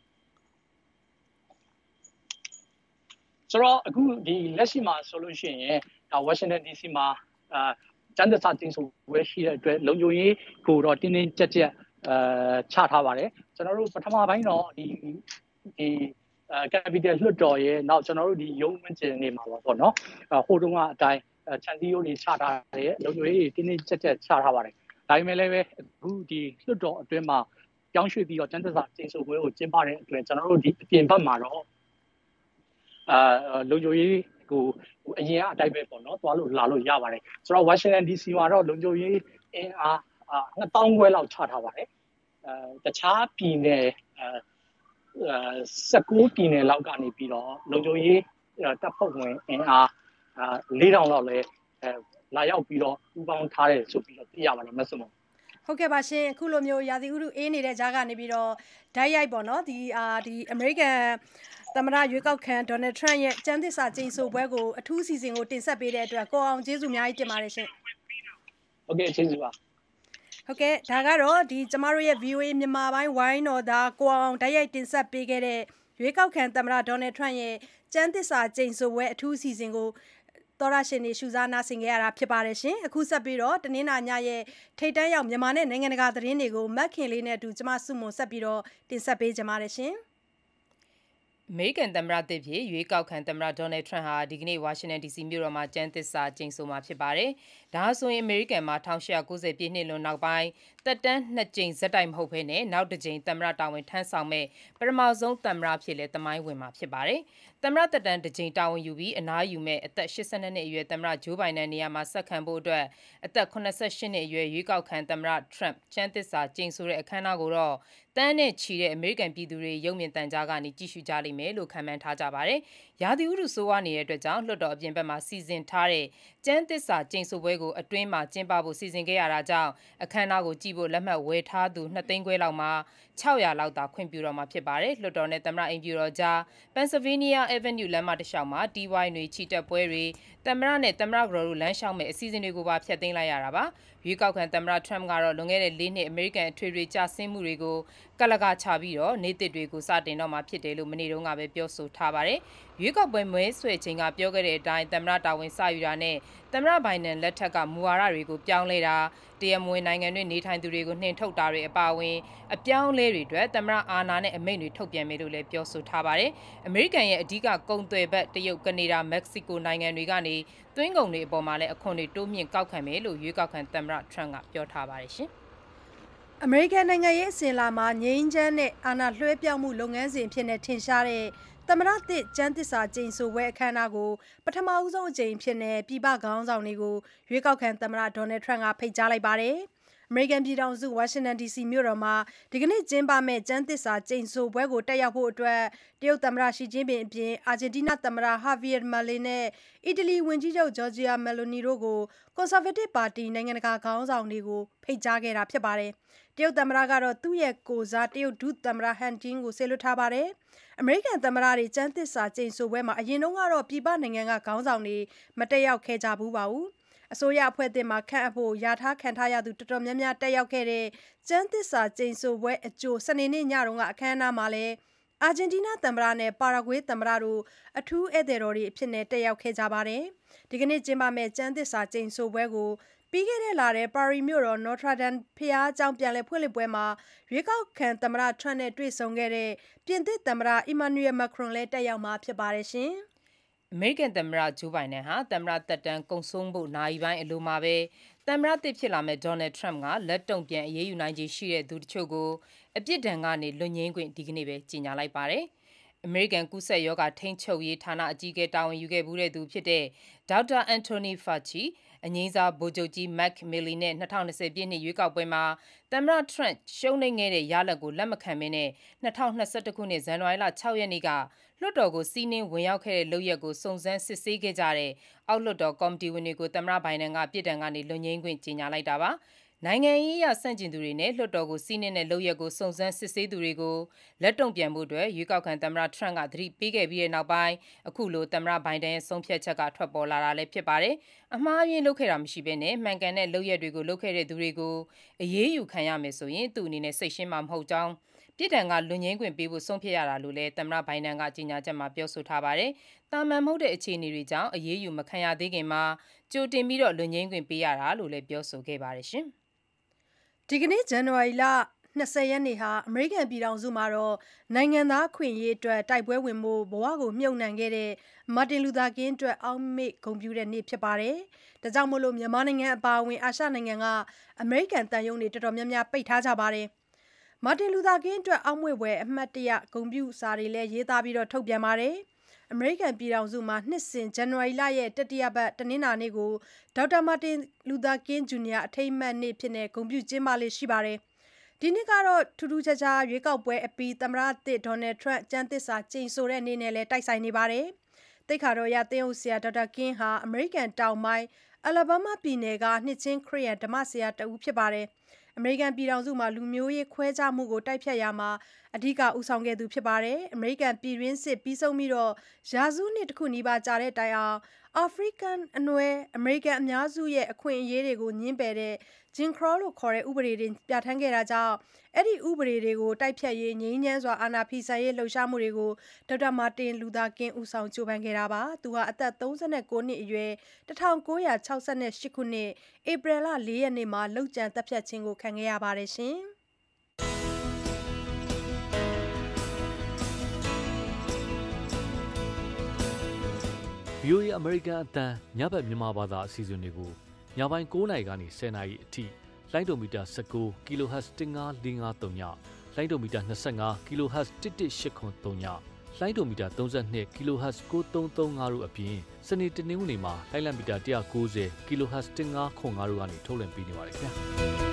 ဆိုတော့အခုဒီလက်ရှိမှာဆိုလို့ရှိရင်ဒါ Washington ဒီ စီ မှာအာကျန်းသစာတင်ဆိုဝဲရှိတဲ့အတွက်လုံခြုံရေးကိုတော့တင်းတင်းကြပ်ကြပ်အဲချထားပါတယ်ကျွန်တော်တို့ပထမပိုင်းတော့ဒီဒီအဲ capital လွှတ်တော်ရဲ့နောက်ကျွန်တော်တို့ဒီရုံးဝင်ကျင်နေမှာပါပေါ့နော်ဟိုတုန်းကအတိုင်းခြံစည်းရိုးတွေချထားတယ်လုံခြုံရေးတင်းတင်းကြပ်ကြပ်ချထားပါတယ်ဒါပေမဲ့လည်းပဲအခုဒီလွှတ်တော်အတွင်းမှာကြောင်းရွှေ့ပြီးတော့ကျန်းသစာတင်ဆိုပွဲကိုကျင်းပတဲ့အတွက်ကျွန်တော်တို့ဒီအပြင်ဘက်မှာတော့အာလုံခြုံရေးကိုအရင်အတိုင်းပဲပေါ့နော်သွားလို့လာလို့ရပါတယ်ဆိုတော့ Washington ဒီ စီ မှာတော့လုံခြုံရေးအင်အားနှစ်သောင်းခွဲလောက်ချထားပါတယ်အဲတခြားပြည်နယ်အဲဆယ်ကိုးပြည်နယ်လောက်ကနေပြီးတော့လုံခြုံရေးတပ်ဖွဲ့ဝင်အင်အားလေးထောင်လောက်လဲအဲလာရောက်ပြီးတော့ပူးပေါင်းထားတယ်ဆိုပြီးတော့သိရပါတယ်မဆုမဟုတ်ကဲ့ပါရှင်အခုလိုမျိုးရာသီဥတုအေးနေတဲ့ကြားကနေပြီးတော့ဓာတ်ရိုက်ပေါ့နော်ဒီအာဒီ American သမ္မတရွေးကောက်ခံ Donald Trump ရဲ့ကျန်းသစ္စာကျိန်ဆိုပွဲကိုအထူးအစီအစဉ်ကိုတင်ဆက်ပေးတဲ့အတွက်ကိုအောင်ကျေးဇူးအများကြီးတင်ပါတယ်ရှင်ဟုတ်ကဲ့ကျေးဇူးပါဟုတ်ကဲ့ဒါကတော့ဒီကျမတို့ရဲ့ V O A မြန်မာပိုင်းဝိုင်းတော်သားကိုအောင်ဓာတ်ရိုက်တင်ဆက်ပေးခဲ့တဲ့ရွေးကောက်ခံသမ္မတ Donald Trump ရဲ့ကျန်းသစ္စာကျိန်ဆိုပွဲအထူးအစီအစဉ်ကိုတော်ရရှင်နေရှုစားနာဆင်ခဲ့ရတာဖြစ်ပါတယ်ရှင်အခုဆက်ပြီးတော့တနင်္လာညရဲ့ထိတ်တန်းရောက်မြန်မာနဲ့နိုင်ငံတကာသတင်းတွေကိုမက်ခင်လေးနဲ့အတူကျမစုမွန်ဆက်ပြီးတော့တင်ဆက်ပေးကြပါမယ်ရှင်အမေရိကန်သမ္မတသစ်ဖြစ်ရွေးကောက်ခံသမ္မတဒေါ်နယ်ထရန့်ဟာဒီကနေ့ဝါရှင်တန်ဒီစီမြို့တော်မှာကျမ်းသစ္စာကျိန်ဆိုမှာဖြစ်ပါတယ်။ဒါဆိုရင်အမေရိကန်မှာ၁၈၉၀ပြည့်နှစ်လွန်နောက်ပိုင်းတက်တန်းနှစ်ကြိမ်ဇက်တိုက်မဟုတ်ဘဲနဲ့နောက်တစ်ကြိမ်သမ္မတတာဝန်ထမ်းဆောင်မဲ့ပထမဆုံးသမ္မတဖြစ်လဲသမိုင်းဝင်မှာဖြစ်ပါတယ်။သမ္မတတက်တန်းတစ်ကြိမ်တာဝန်ယူပြီးအနားယူမဲ့အသက်၈၂နှစ်အရွယ်သမ္မတဂျိုးဘိုင်ဒန်နေရာမှာဆက်ခံဖို့အတွက်အသက်၇၈နှစ်အရွယ်ရွေးကောက်ခံသမ္မတထရန့်ကျမ်းသစ္စာကျိန်ဆိုတဲ့အခမ်းအနားကိုတော့တန်းနဲ့ချီတဲ့အမေရိကန်ပြည်သူတွေရုပ်မြင်သံကြားကနေကြည့်ရှုကြလိမ့်မယ်လို့ခန့်မှန်းထားကြပါတယ်။ရာသီဥတုဆိုးဝါးနေတဲ့အတွက်ကြောင့်လွှတ်တော်အပြင်ဘက်မှာစီစဉ်ထားတဲ့ကျမ်းသစ္စာကျိန်ဆိုပွဲကိုအတွင်းမှာကျင်းပဖို့စီစဉ်ခဲ့ရတာကြောင့်အခမ်းအနားကိုကြည့်ဖို့လက်မှတ်ဝယ်ထားသူနှစ်သိန်းခွဲလောက်မှာ၆၀၀လောက်သာခွင့်ပြုတော့မှာဖြစ်ပါတယ်။လွှတ်တော်နဲ့သမ္မတအိမ်ဖြူတော်ကြား Pennsylvania Avenue လမ်းမတစ်လျှောက်မှာတီးဝိုင်းတွေချီတက်ပွဲတွေသမ္မတနဲ့သမ္မတကတော်တို့လမ်းလျှောက်မဲ့အစီအစဉ်တွေကိုပါဖျက်သိမ်းလိုက်ရတာပါ။ရွေးကောက်ခံသမ္မတထရန့်ကတော့လွန်ခဲ့တဲ့၄နှစ်အမေရိကန်အထွေထွေကျဆင်းမှုတွေကိုကလကချပြီးတော့နေသစ်တွေကိုစတင်တော့မှာဖြစ်တယ်လို့မနေ့တုန်းကပဲပြောဆိုထားပါတယ်။ရွေးကောက်ပွဲမဲဆွယ်ချိန်ကပြောခဲ့တဲ့အတိုင်းသမ္မတတာဝန်စယူတာနဲ့သမ္မတဘိုင်ဒန်လက်ထက်ကမူဝါဒတွေကိုပြောင်းလဲတာတရားမဝင်နိုင်ငံတွေနေထိုင်သူတွေကိုနှင်ထုတ်တာတွေအပါအဝင်အပြောင်းလဲတွေအတွက်သမ္မတအာဏာနဲ့အမိန့်တွေထုတ်ပြန်မယ်လို့လည်းပြောဆိုထားပါတယ်။အမေရိကန်ရဲ့အဓိကကုန်သွယ်ဘက်တရုတ်ကနေဒါမက္ကဆီကိုနိုင်ငံတွေကနေသွင်းကုန်တွေအပေါ်မှာလည်းအခွန်တွေတိုးမြင့်ကောက်ခံမယ်လို့ရွေးကောက်ခံသမ္မတထရန့်ကပြောထားပါတယ်ရှင်။အမေရိကန်နိုင်ငံရဲ့အစဉ်အလာမှာငြိမ်းချမ်းတဲ့အာဏာလွှဲပြောင်းမှုလုပ်ငန်းစဉ်ဖြစ်နေထင်ရှားတဲ့သမ္မတသစ်ကျမ်းသစ္စာကျိန်ဆိုပွဲအခမ်းအနားကိုပထမဦးဆုံးအကြိမ်ဖြစ်နေပြည်ပခေါင်းဆောင်တွေကိုရွေးကောက်ခံသမ္မတဒေါ်နယ်ထရန့်ကဖိတ်ကြားလိုက်ပါတယ်။အမေရိကန်ပြည်ထောင်စုဝါရှင်တန်ဒီစီမြို့တော်မှာဒီကနေ့ကျင်းပမယ့်ကျမ်းသစ္စာကျိန်ဆိုပွဲကိုတက်ရောက်ဖို့အတွက်တရုတ်သမ္မတရှီကျင်းပင်အပြင်အာဂျင်တီးနားသမ္မတဟာဗီယက်မာလီနဲ့အီတလီဝန်ကြီးချုပ်ဂျော်ဂျီယာမယ်လိုနီတို့ကိုကွန်ဆာဗေးတစ်ပါတီနိုင်ငံတကာခေါင်းဆောင်တွေကိုဖိတ်ကြားခဲ့တာဖြစ်ပါတယ်။တရုတ်သမ္မတကတော့သူ့ရဲ့ကိုယ်စားတရုတ်ဒုသမ္မတဟန်ကျင်းကိုဆေလွတ်ထားပါတယ်။အမေရိကန်သမ္မတတွေကျမ်းသစ္စာကျိန်ဆိုပွဲမှာအရင်ကတော့ပြည်ပနိုင်ငံကခေါင်းဆောင်တွေမတက်ရောက်ခဲ့ကြဘူးပါဘူးအစိုးရအဖွဲ့သစ်မှာခန့်အပ်ဖို့ယာထားခံထားရသူတော်တော်များများတက်ရောက်ခဲ့တဲ့ကျမ်းသစ္စာကျိန်ဆိုပွဲအကြိုစနေနေ့ညတုန်းကအခမ်းအနားမှာလည်းအာဂျင်တီးနားသမ္မတနဲ့ပါရာဂွေးသမ္မတတို့အထူးဧည့်သည်တော်တွေအဖြစ်နဲ့တက်ရောက်ခဲ့ကြပါတယ်ဒီကနေ့ကျင်းပမယ့်ကျမ်းသစ္စာကျိန်ဆိုပွဲကိုပြီးခဲ့တဲ့လထဲပါရီမြို့တော် Notre Dame ဘုရားကျောင်းပြန်လည်ဖွင့်လှစ်ပွဲမှာရွေးကောက်ခံသမ္မတ Trump နဲ့တွေ့ဆုံခဲ့တဲ့ပြင်သစ်သမ္မတ Emmanuel Macron လည်းတက်ရောက်မှာဖြစ်ပါတယ်ရှင်အမေရိကန်သမ္မတဂျိုးဘိုင်ဒန်ဟာသမ္မတသက်တမ်းကုန်ဆုံးဖို့နာရီပိုင်းအလိုမှာပဲသမ္မတသစ်ဖြစ်လာမဲ့ဒေါ်နယ်ထရမ့်ကလက်တုံ့ပြန်အရေးယူနိုင်ခြေရှိတဲ့သူတချို့ကိုအပြစ်ဒဏ်ကနေလွတ်ငြိမ်းခွင့်ဒီကနေ့ပဲကြေညာလိုက်ပါတယ်။အမေရိကန်ကူးစက်ရောဂါထိန်းချုပ်ရေးဌာနအကြီးအကဲတာဝန်ယူခဲ့မှုတဲ့သူဖြစ်တဲ့ဒေါက်တာအန်တိုနီဖာချီအငိမ့်စားဗိုလ်ချုပ်ကြီးမက်မီလီနဲ့၂၀၂၀ပြည့်နှစ်ရွေးကောက်ပွဲမှာသမ္မတထရန့်ရှုံးနိမ့်ခဲ့တဲ့ရလဒ်ကိုလက်မခံဘဲနဲ့၂၀၂၁ခုနှစ်ဇန်နဝါရီလ၆ရက်နေ့ကလွှတ်တော်ကိုစီးနင်းဝင်ရောက်ခဲ့တဲ့လုပ်ရက်ကိုစုံစမ်းစစ်ဆေးခဲ့ကြတဲ့အောက်လွှတ်တော်ကော်မတီဝင်တွေကိုသမ္မတဘိုင်ဒန်ကပြည်ထောင်ကနေလွတ်ငြိမ်းခွင့်ကြေညာလိုက်တာပါနိုင်ငံရေးအရဆန့်ကျင်သူတွေနဲ့လွှတ်တော်ကိုစီးနင်းတဲ့လုပ်ရက်ကိုစုံစမ်းစစ်ဆေးသူတွေကိုလက်တုံ့ပြန်ဖို့အတွက်ရွေးကောက်ခံသမ္မတထရန့်ကသတိပေးခဲ့ပြီးတဲ့နောက်ပိုင်းအခုလိုသမ္မတဘိုင်ဒန်ရဲ့ဆုံးဖြတ်ချက်ကထွက်ပေါ်လာတာလည်းဖြစ်ပါတယ်။အမှားအယွင်းလုပ်ခဲ့တာမရှိဘဲနဲ့မှန်ကန်တဲ့လုပ်ရက်တွေကိုလုပ်ခဲ့တဲ့သူတွေကိုအရေးယူခံရမယ်ဆိုရင်သူ့အနေနဲ့စိတ်ရှင်းမှာမဟုတ်ကြောင်းပြည်ထောင်ကလွန်ငင်းခွင့်ပေးဖို့ဆုံးဖြတ်ရတာလို့လည်းသမ္မတဘိုင်ဒန်ကကြေညာချက်မှာပြောဆိုထားပါတယ်။တာမန်မဟုတ်တဲ့အခြေအနေတွေကြောင့်အရေးယူမခံရသေးခင်မှာကြိုတင်ပြီးတော့လွန်ငင်းခွင့်ပေးရတာလို့လည်းပြောဆိုခဲ့ပါတယ်ရှင်။ဒီကနေ့ဇန်နဝါရီလ၂၀ရက်နေ့ဟာအမေရိကန်ပြည်ထောင်စုမှာတော့နိုင်ငံသားခွင့်ရေးအတွက်တိုက်ပွဲဝင်မှုဘဝကိုမြုပ်နှံခဲ့တဲ့မာတင်လူသာကင်းအတွက်အောက်မေ့ဂုဏ်ပြုတဲ့နေ့ဖြစ်ပါတယ်။ဒါကြောင့်မို့လို့မြန်မာနိုင်ငံအပါအဝင်အာရှနိုင်ငံကအမေရိကန်တန်ယုံတွေတော်တော်များများပိတ်ထားကြပါတယ်။မာတင်လူသာကင်းအတွက်အောက်မေ့ပွဲအမှတ်တရဂုဏ်ပြုစာတွေလည်းရေးသားပြီးတော့ထုတ်ပြန်ပါတယ်။အမေရိကန်ပြည်ထောင်စုမှာနှစ်စဉ်ဇန်နဝါရီလရဲ့တတိယပတ်တနင်္လာနေ့ကိုဒေါက်တာမာတင်လူသာကင်းဂျူနီယာအထိမ်းအမှတ်နေ့ဖြစ်နေဂုဏ်ပြုကျင်းပလေးရှိပါတယ်။ဒီနှစ်ကတော့ထူးထူးခြားခြားရွေးကောက်ပွဲအပြီးသမ္မတသစ်ဒေါ်နယ်ထရန့်ကျမ်းသစ္စာကျိန်ဆိုတဲ့နေ့နဲ့လည်းတိုက်ဆိုင်နေပါတယ်။သိက္ခာတော်ရသင်းအုပ်ဆရာဒေါက်တာကင်းဟာအမေရိကန်တောင်ပိုင်းအလာဘားမားပြည်နယ်ကနှစ်ချင်းခရစ်ယာန်ဓမ္မဆရာတဦးဖြစ်ပါတယ်။အမေရိကန်ပြည်ထောင်စုမှာလူမျိုးရေးခွဲခြားမှုကိုတိုက်ဖျက်ရာမှာအဓိကဦးဆောင်ခဲ့သူဖြစ်ပါတယ်။အမေရိကန်ပြည်တွင်းစစ်ပြီးဆုံးပြီးတော့ရာစုနှစ်တစ်ခုနီးပါးကြာတဲ့တိုင်အောင်အာဖရိကန်အနွယ်အမေရိကန်အများစုရဲ့အခွင့်အရေးတွေကိုညှင်းပယ်တဲ့ Jim Crow လို့ခေါ်တဲ့ဥပဒေတွေပြဋ္ဌာန်းခဲ့တာကြောင့်အဲ့ဒီဥပဒေတွေကိုတိုက်ဖျက်ရေးငြိမ်းချမ်းစွာအာဏာဖီဆန်ရေးလှုပ်ရှားမှုတွေကိုဒေါက်တာမာတင်လူသာကင်းဦးဆောင်ကြိုးပမ်းခဲ့တာပါ။သူဟာအသက်၃၉နှစ်အရွယ်၁၉၆၈ခုနှစ်ဧပြီလ၄ရက်နေ့မှာလှုပ်ကြံတပ်ဖြတ်ခြင်းကိုခံခဲ့ရပါတယ်ရှင်။ဗွီအိုအေအမေရိကန်အသံညဘက်မြန်မာဘာသာအစီအစဉ်တွေကိုညပိုင်း၉နာရီကနေ၁၀နာရီအထိလိုင်းဒိုမီတာ၁၉ kHz ၁၅၄၅၃ညလိုင်းဒိုမီတာ၂၅ kHz ၁၁၈ခွန်၃ညလိုင်းဒိုမီတာ၃၂ kHz ၉၃၃၅တို့အပြင်စနေတနင်္ဂနွေမှာလိုင်းလံမီတာ၁၉၀ kHz ၁၅ခွန်၅တို့ကနေထုတ်လွှင့်ပေးနေပါတယ်ခင်ဗျာ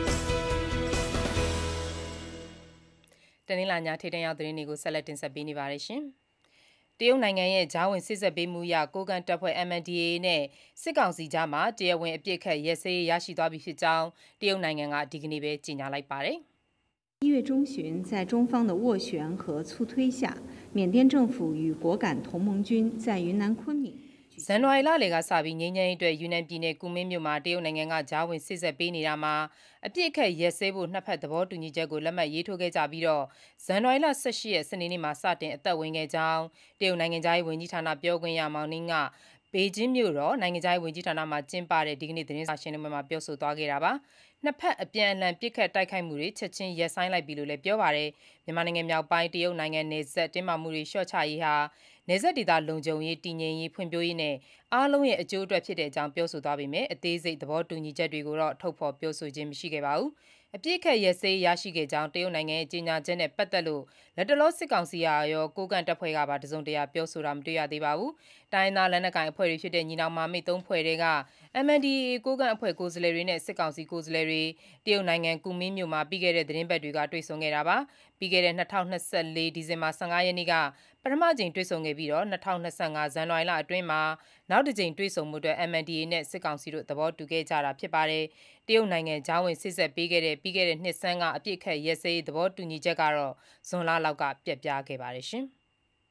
တနင်္လာညထိပ်တန်းရောက်သတင်းတွေကိုဆက်လက်တင်ဆက်ပေးနေပါတယ်ရှင်။တရုတ်နိုင်ငံရဲ့ဂျားဝင်စစ်ဆက်ပေးမှုရကိုကန်တပ်ဖွဲ့ M N D A နဲ့စစ်ကောင်စီကြားမှာတရားဝင်အပြစ်ခတ်ရဲဆေးရရှိသွားပြီဖြစ်ကြောင်းတရုတ်နိုင်ငံကဒီကနေ့ပဲကြေညာလိုက်ပါတယ်။一月中旬，在中方的斡旋和促推下，缅甸政府与果敢同盟军在云南昆明。 ဇန်နဝါရီလလယ်ကစပြီးငြိမ်းချမ်းရေးအတွက်ယူနန်ပြည်နယ်ကူမင်းမြို့မှာတရုတ်နိုင်ငံကဂျားဝင်စစ်ဆက်ပေးနေတာမှာအပြစ်ခတ်ရက်စဲဖို့နှစ်ဖက်သဘောတူညီချက်ကိုလက်မှတ်ရေးထိုးခဲ့ကြပြီးတော့ဇန်နဝါရီလ၁၈ရက်စနေနေ့မှာစတင်အသက်ဝင်ခဲ့ကြောင်းတရုတ်နိုင်ငံသားရေးဝန်ကြီးဌာနပြောခွင့်ရမောင်နင်းကဘေကျင်းမြို့တော်နိုင်ငံသားရေးဝန်ကြီးဌာနမှာကျင်းပတဲ့ဒီကနေ့သတင်းစာရှင်းလင်းပွဲမှာပြောဆိုသွားခဲ့တာပါနှစ်ဖက်အပြန်အလှန်ပစ်ခတ်တိုက်ခိုက်မှုတွေချက်ချင်းရပ်ဆိုင်းလိုက်ပြီလို့လည်းပြောပါတယ်မြန်မာနိုင်ငံမြောက်ပိုင်းတရုတ်နိုင်ငံနယ်စပ်တင်းမာမှုတွေလျှော့ချရေးဟာနယ်စပ်ဒေသလုံခြုံရေးတည်ငြိမ်ရေးဖွံ့ဖြိုးရေးနဲ့အားလုံးရဲ့အကျိုးအတွက်ဖြစ်တဲ့အကြောင်းပြောဆိုသွားပေမဲ့အသေးစိတ်သဘောတူညီချက်တွေကိုတော့ထုတ်ဖော်ပြောဆိုခြင်းမရှိခဲ့ပါဘူးအပြစ်ခတ်ရဲစေးရရှိခဲ့ကြောင်းတရုတ်နိုင်ငံရဲ့ကြေညာချက်နဲ့ပတ်သက်လို့လက်တလောစစ်ကောင်စီရောကိုကန်တပ်ဖွဲ့ကပါတစုံတရာပြောဆိုတာမတွေ့ရသေးပါဘူး။တိုင်းသားလက်နက်ကိုင်အဖွဲ့တွေဖြစ်တဲ့ညီနောင်မာမိတ်သုံးဖွဲ့တွေက M N D A ကိုကန်အဖွဲ့ကိုယ်စားလှယ်တွေနဲ့စစ်ကောင်စီကိုယ်စားလှယ်တွေတရုတ်နိုင်ငံကူမင်းမြို့မှာပြီးခဲ့တဲ့သတင်းပတ်တွေကတွေ့ဆုံခဲ့တာပါ။ပြီးခဲ့တဲ့၂၀၂၄ဒီဇင်ဘာ၁၅ရက်နေ့ကပထမကြိမ်တွေ့ဆုံခဲ့ပြီးတော့၂၀၂၅ဇန်နဝါရီလအတွင်းမှာနောက်တစ်ကြိမ်တွေ့ဆုံမှုအတွက် M N D A နဲ့စစ်ကောင်စီတို့သဘောတူခဲ့ကြတာဖြစ်ပါတယ်။တရုတ်နိုင်ငံဂျားဝင်စစ်ဆက်ပေးခဲ့တဲ့ပြီးခဲ့တဲ့နှစ်ဆန်းကအပြစ်ခတ်ရဲစေးသဘောတူညီချက်ကတော့ဇွန်လလောက်ကပြတ်ပြားခဲ့ပါတယ်ရှင်။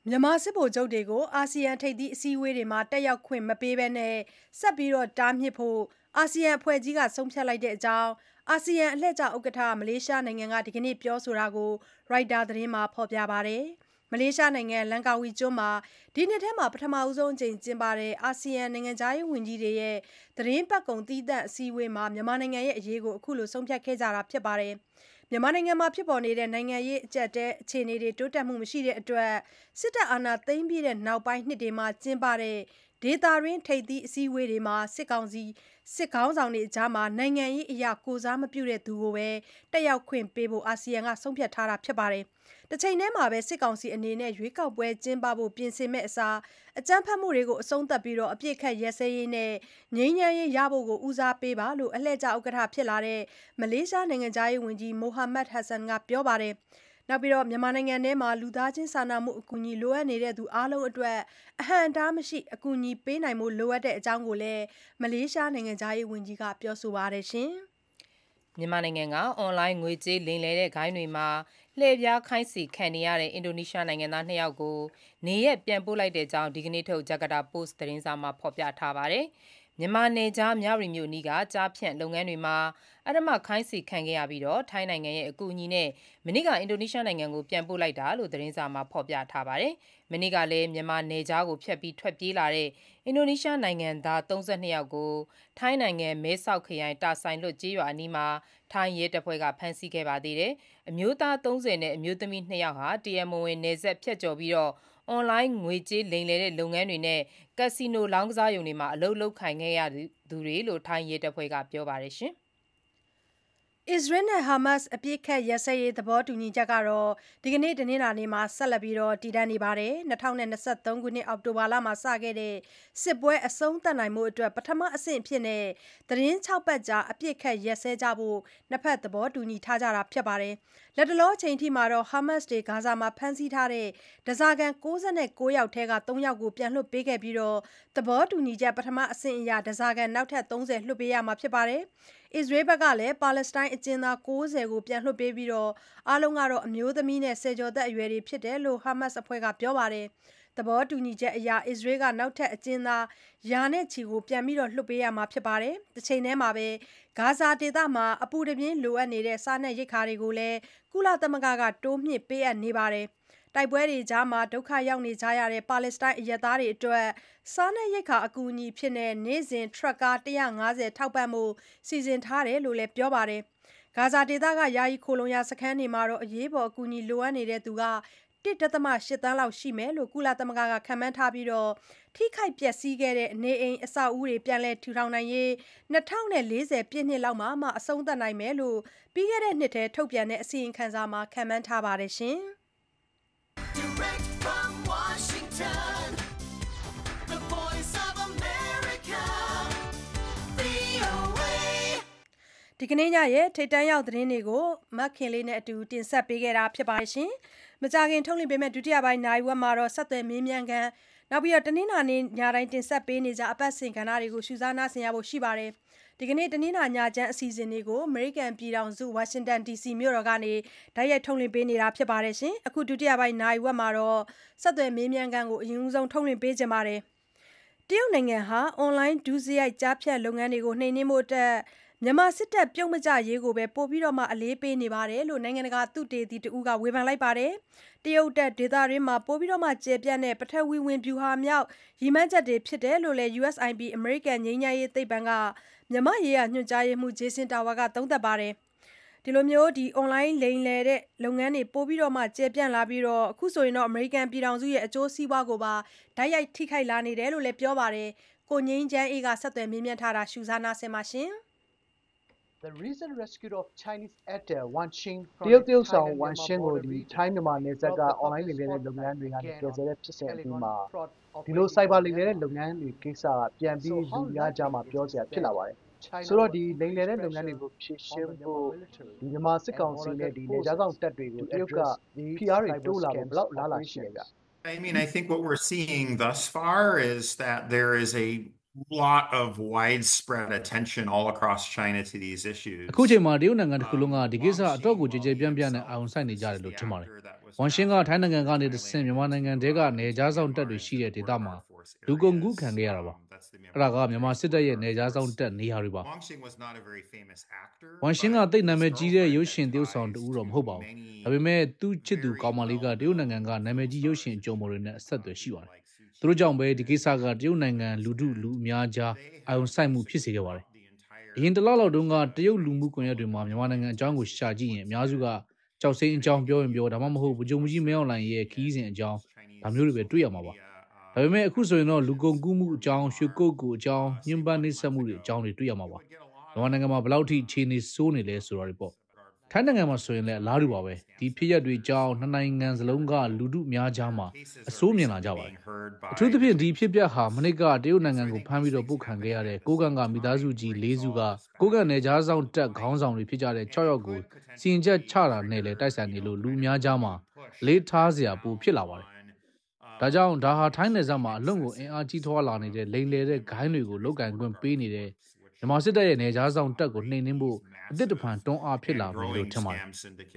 မြန်မာစစ်ဗိုလ်ချုပ်တွေကိုအာဆီယံထိပ်သီးအစည်းအဝေးတွေမှာတက်ရောက်ခွင့်မပေးဘဲနဲ့ဆက်ပြီးတားမြစ်ဖို့အာဆီယံအဖွဲ့ကြီးကဆုံးဖြတ်လိုက်တဲ့အကြောင်းအာဆီယံအလှည့်ကျဥက္ကဋ္ဌမလေးရှားနိုင်ငံကဒီကနေ့ပြောဆိုတာကိုရိုက်တာသတင်းမှာဖော်ပြပါတယ်။မလေးရှားနိုင်ငံလန်ကာဝီကျွန်းမှာဒီနှစ်ထဲမှာပထမဆုံးအကြိမ်ကျင်းပတဲ့အာဆီယံနိုင်ငံခြားရေးဝန်ကြီးတွေရဲ့သတင်းပတ်ကုန်သီးသန့်အစည်းအဝေးမှာမြန်မာနိုင်ငံရဲ့အရေးကိုအခုလိုဆုံးဖြတ်ခဲ့ကြတာဖြစ်ပါတယ်။မြန်မာနိုင်ငံမှာဖြစ်ပေါ်နေတဲ့နိုင်ငံရေးအကျပ်တဲအခြေအနေတွေတိုးတက်မှုမရှိတဲ့အတွက်စစ်တပ်အာဏာသိမ်းပြီးတဲ့နောက်ပိုင်းနှစ်တွေမှာကျင်းပတဲ့ဒေသတွင်းထိပ်သီးအစည်းအဝေးတွေမှာစစ်ကောင်စီစစ်ခေါင်းဆောင်တွေအကြားမှာနိုင်ငံရေးအရာကိုစားမပြုတဲ့သူကိုပဲတက်ရောက်ခွင့်ပေးဖို့အာဆီယံကဆုံးဖြတ်ထားတာဖြစ်ပါတယ်။တစ်ချိန်တည်းမှာပဲစစ်ကောင်စီအနေနဲ့ရွေးကောက်ပွဲကျင်းပဖို့ပြင်ဆင်မဲ့အစားအကြမ်းဖက်မှုတွေကိုအဆုံးသတ်ပြီးတော့အပြစ်ခတ်ရဲစဲရေးနဲ့ငြိမ်းချမ်းရေးရဖို့ကိုဦးစားပေးပါလို့အလှည့်ကျဥက္ကဋ္ဌဖြစ်လာတဲ့မလေးရှားနိုင်ငံသားရေးဝန်ကြီးမိုဟာမက်ဟက်ဆန်ကပြောပါတယ်။နောက်ပြီးတော့မြန်မာနိုင်ငံထဲမှာလူသားချင်းစာနာမှုအကူအညီလိုအပ်နေတဲ့သူအားလုံးအတွက်အဟန့်အတားမရှိအကူအညီပေးနိုင်မှုလိုအပ်တဲ့အကြောင်းကိုလည်းမလေးရှားနိုင်ငံသားရေးဝန်ကြီးကပြောဆိုပါတယ်ရှင်။မြန်မာနိုင်ငံကအွန်လိုင်းငွေကြေးလိမ်လည်တဲ့ဂိုဏ်းတွေမှာလှည့်ပြားခိုင်းစီခံနေရတဲ့အင်ဒိုနီးရှားနိုင်ငံသားနှစ်ယောက်ကိုနေရက်ပြန်ပို့လိုက်တဲ့အကြောင်းဒီကနေ့ထုတ်ဂျကာတာပို့စ်သတင်းစာမှာဖော်ပြထားပါတယ်။မြန်မာနယ်ခြားမြရီမြို့နီးကကြားဖြန့်လုပ်ငန်းတွေမှာအဓမ္မခိုင်းစီခံခဲ့ရပြီးတော့ထိုင်းနိုင်ငံရဲ့အကူအညီနဲ့မနေ့ကအင်ဒိုနီးရှားနိုင်ငံကိုပြန်ပို့လိုက်တာလို့သတင်းစာမှာဖော်ပြထားပါတယ်။မနေ့ကလည်းမြန်မာနယ်ခြားကိုဖျက်ပြီးထွက်ပြေးလာတဲ့အင်ဒိုနီးရှားနိုင်ငံသားသုံးဆယ့်နှစ်ယောက်ကိုထိုင်းနိုင်ငံမဲဆောက်ခရိုင်တာဆိုင်လွတ်ကျေးရွာအနီးမှာထိုင်းရဲတပ်ဖွဲ့ကဖမ်းဆီးခဲ့ပါသေးတယ်။အမျိုးသားသုံးဆယ်နဲ့အမျိုးသမီးနှစ်ယောက်ဟာတရားမဝင်နယ်စပ်ဖြတ်ကျော်ပြီးတော့အွန်လိုင်းငွေကြေးလိမ်လည်တဲ့လုပ်ငန်းတွေနဲ့ကက်စီနိုလောင်းကစားရုံတွေမှာအလုပ်လုပ်ခိုင်းခဲ့ရသူတွေလို့ထိုင်းရဲတပ်ဖွဲ့ကပြောပါတယ်ရှင်။အစ္စရေးနဲ့ဟာမတ်စ်အပြစ်ခတ်ရက်စက်ရေးသဘောတူညီချက်ကတော့ဒီကနေ့တနင်္လာနေ့မှာဆက်လက်ပြီးတော့တည်တံ့နေပါတယ်။၂၀၂၃ခုနှစ်အောက်တိုဘာလမှာစခဲ့တဲ့စစ်ပွဲအဆုံးသတ်နိုင်မှုအတွက်ပထမအဆင့်အဖြစ်နဲ့သတင်း၆ပတ်ကြာအပြစ်ခတ်ရက်စဲကြဖို့နှစ်ဖက်သဘောတူညီထားကြတာဖြစ်ပါတယ်။လက်တလောအချိန်ထိမှာတော့ဟာမတ်စ်တွေဂါဇာမှာဖမ်းဆီးထားတဲ့ဓားစာခံ၉၉ယောက်ထဲက၃ယောက်ကိုပြန်လွှတ်ပေးခဲ့ပြီးတော့သဘောတူညီချက်ပထမအဆင့်အရဓားစာခံနောက်ထပ်၃၀လွှတ်ပေးရမှာဖြစ်ပါတယ်။အစ္စရေးဘက်ကလည်းပါလက်စတိုင်းအကျဉ်းသား၉၀ကိုပြန်လွှတ်ပေးပြီးတော့အားလုံးကတော့အမျိုးသမီးနဲ့ဆယ်ကျော်သက်အရွယ်တွေဖြစ်တယ်လို့ဟာမတ်စ်အဖွဲ့ကပြောပါတယ်။သဘောတူညီချက်အရအစ္စရေးကနောက်ထပ်အကျဉ်းသားရာနဲ့ချီကိုပြန်ပြီးတော့လွှတ်ပေးရမှာဖြစ်ပါတယ်။တစ်ချိန်တည်းမှာပဲဂါဇာဒေသမှာအပူတပြင်းလိုအပ်နေတဲ့စားနပ်ရိက္ခာတွေကိုလည်းကုလသမဂ္ဂကတိုးမြှင့်ပေးအပ်နေပါတယ်။တိုက်ပွဲတွေကြားမှာဒုက္ခရောက်နေကြရတဲ့ပါလက်စတိုင်းအရပ်သားတွေအတွက်စားနပ်ရိက္ခာအကူအညီဖြစ်တဲ့နေ့စဉ်ထရက်ကား၁၅၀ထောက်ပံ့မှုစီစဉ်ထားတယ်လို့လည်းပြောပါတယ်။ဂါဇာဒေသကယာယီခိုလုံရစခန်းတွေမှာတော့အရေးပေါ်အကူအညီလိုအပ်နေတဲ့သူကတစ် ဒသမ ရှစ် သန်းလောက်ရှိမယ်လို့ကုလသမဂ္ဂကခန့်မှန်းထားပြီးတော့ထိခိုက်ပျက်စီးခဲ့တဲ့နေအိမ်အဆောက်အဦတွေပြန်လည်ထူထောင်နိုင်ရေး၂၀၄၀ပြည့်နှစ်လောက်မှာမှအဆုံးသတ်နိုင်မယ်လို့ပြီးခဲ့တဲ့နှစ်ထဲထုတ်ပြန်တဲ့အစီရင်ခံစာမှာခန့်မှန်းထားပါတယ်ရှင်။ Direct from Washington, the voice of America, V O A ဒီကနေ့ညရဲ့ထိတ်တန်းရောက်သတင်းတွေကိုမက်ခင်လေးနဲ့အတူတင်ဆက်ပေးခဲ့တာဖြစ်ပါတယ်ရှင်။မကြခင်ထုတ်လွှင့်ပေးမဲ့ဒုတိယပိုင်းနိုင်ဝက်မှာတော့ဆက်သွယ်မင်းမြန်ကန်နောက်ပြီးတော့တနင်္လာနေ့ညတိုင်းတင်ဆက်ပေးနေကြအပတ်စဉ်ကဏ္ဍတွေကိုရှုစားနာဆင်ရဖို့ရှိပါတယ်။ဒီကနေ့တနင်္လာညချမ်းအစီအစဉ်တွေကိုအမေရိကန်ပြည်ထောင်စုဝါရှင်တန် ဒီစီ မြို့တော်ကနေတိုက်ရိုက်ထုတ်လွှင့်ပေးနေတာဖြစ်ပါတယ်ရှင်။အခုဒုတိယပိုင်းနိုင်ဝက်မှာတော့ဆက်သွယ်မင်းမြန်ကန်ကိုအရင်ဆုံးထုတ်လွှင့်ပေးကြပါတယ်။တရုတ်နိုင်ငံဟာအွန်လိုင်းဒုစရိုက်ကြားဖြတ်လုပ်ငန်းတွေကိုနှိမ်နင်းဖို့အတွက်မြန်မာစစ်တပ်ပြုတ်မကြရေးကိုပဲပို့ပြီးတော့မှအလေးပေးနေပါတယ်လို့နိုင်ငံတကာသုတေသီတဦးကဝေဖန်လိုက်ပါတယ်။တရုတ်တပ်ဒေသရင်းမှာပို့ပြီးတော့မှကျေပြန့်တဲ့ပထဝီဝင်ဗျူဟာမြောက်ရည်မှန်းချက်တွေဖြစ်တယ်လို့လည်း ယူ အက်စ် အိုင် ပီ အမေရိကန်ငြိမ်းချမ်းရေးသိပ္ပံကမြန်မာရေးရညွှန်ကြားရေးမှူးဂျေဆင်တာဝါကသုံးသပ်ပါတယ်။ဒီလိုမျိုးဒီ online လိမ်လည်တဲ့လုပ်ငန်းတွေပို့ပြီးတော့မှကျေပြန့်လာပြီးတော့အခုဆိုရင်တော့အမေရိကန်ပြည်ထောင်စုရဲ့အကျိုးစီးပွားကိုပါဓာတ်ရိုက်ထိခိုက်လာနေတယ်လို့လည်းပြောပါတယ်။ကိုငိမ့်ချမ်းအေးကဆက်သွယ်မေးမြန်းထားတာရှုစားနာဆင်ပါရှင်။ The recent rescue of Chinese actor Wang Xing တရုတ်တရုတ်ဆောင် Wang Xing ကိုဒီထိုင်းမြန်မာနယ်စပ်က online လိမ်လည်တဲ့လုပ်ငန်းတွေကနေကယ်ဆယ်တဲ့ဖြစ်စဉ်အပြီးမှာဒီလို cyber လိမ်လည်တဲ့လုပ်ငန်းတွေကိစ္စကပြန်ပြီးလူများကြားမှာပြောစရာဖြစ်လာပါတယ်။ဆိုတော့ဒီလိမ်လည်တဲ့လုပ်ငန်းတွေကိုဖြေရှင်းဖို့ဒီမြန်မာစစ်ကောင်စီနဲ့ဒီနေကြားဆောင်တပ်တွေကိုတရုတ်က P R တွေတိုးလာဖို့ဘယ်လောက်လားလာရှိလဲဗျ။ I mean, I think what we're seeing thus far is that there is a lot of widespread attention all across China to these issues. အခုချိန်မှာတရုတ်နိုင်ငံတစ်ခုလုံးကဒီကိစ္စအတော့ကိုကြည်ကြဲပြန့်ပြန့်နဲ့အာရုံစိုက်နေကြတယ်လို့ထင်ပါတယ်ဝန်ရှင်းကထိုင်းနိုင်ငံကနေတဆင့်မြန်မာနိုင်ငံတဲကနေကြားဆောင်တက်တွေရှိတဲ့ဒေသမှာလူကုန်ကူးခံခဲ့ရတာပါအဲ့ဒါကမြန်မာစစ်တပ်ရဲ့နေကြားဆောင်တက်နေရာတွေပါဝန်ရှင်းကတိတ်နာမည်ကြီးတဲ့ရုပ်ရှင်သရုပ်ဆောင်တူတော့မဟုတ်ပါဘူးဒါပေမဲ့သူ့ချစ်သူကောင်းမလေးကတရုတ်နိုင်ငံကနာမည်ကြီးရုပ်ရှင်အကြုံပေါ်တွေနဲ့အဆက်အသွယ်ရှိပါတယ်သူတို့ကြောင့်ပဲဒီကိစ္စကတရုတ်နိုင်ငံလူထုလူအများကြားအာရုံစိုက်မှုဖြစ်စေခဲ့ပါတယ်အရင်တလောက်လောက်တုန်းကတရုတ်လူမှုကွန်ရက်တွေမှာမြန်မာနိုင်ငံအကြောင်းကိုရှာကြည့်ရင်အများစုကကြောက်စိမ့်အကြောင်းပြောရင်ပြောဒါမှမဟုတ်ဗကြုံကြီးမင်းအောင်လှိုင်ရဲ့ခီးစဉ်အကြောင်းဒါမျိုးတွေပဲတွေ့ရမှာပါဒါပေမဲ့အခုဆိုရင်တော့လူကုန်ကူးမှုအကြောင်းရွှေကုတ်ကူအကြောင်းညှဉ်းပန်းနှိပ်စက်မှုတွေအကြောင်းတွေတွေ့ရမှာပါမြန်မာနိုင်ငံမှာဘယ်လောက်ထိအခြေအနေဆိုးနေလဲဆိုတာတွေပေါ့ထိုင်းနိုင်ငံမှာဆိုရင်လည်းအလားတူပါပဲဒီဖြစ်ရပ်တွေအကြောင်းနှစ်နိုင်ငံစလုံးကလူထုများကြားမှာအဆိုးမြင်လာကြပါတယ်အထူးသဖြင့်ဒီဖြစ်ပျက်ဟာမနစ်ကတရုတ်နိုင်ငံကိုဖမ်းပြီးတော့ပုတ်ခံခဲ့ရတဲ့ကိုကန့်ကမိသားစုကြီးလေးစုကကိုကန့်နယ်ကြားဆောင်တက်ခေါင်းဆောင်တွေဖြစ်ကြတဲ့၆ယောက်ကိုစီရင်ချက်ချတာနဲ့လည်းတိုက်ဆိုင်နေလို့လူများကြားမှာလေးထားစရာပိုဖြစ်လာပါတယ်ဒါကြောင့်ဒါဟာထိုင်းနယ်စပ်မှာအလွန်ကိုအင်အားကြီးထွားလာနေတဲ့လိမ်လည်တဲ့ဂိုင်းတွေကိုလောက်ကင်ခွင့်ပေးနေတဲ့မြန်မာစစ်တပ်ရဲ့နယ်ကြားဆောင်တက်ကိုနှိမ်နှင်းဖို့အသစ်တဖန်တွန်းအားဖြစ်လာပြီလို့ထင်ပါတယ်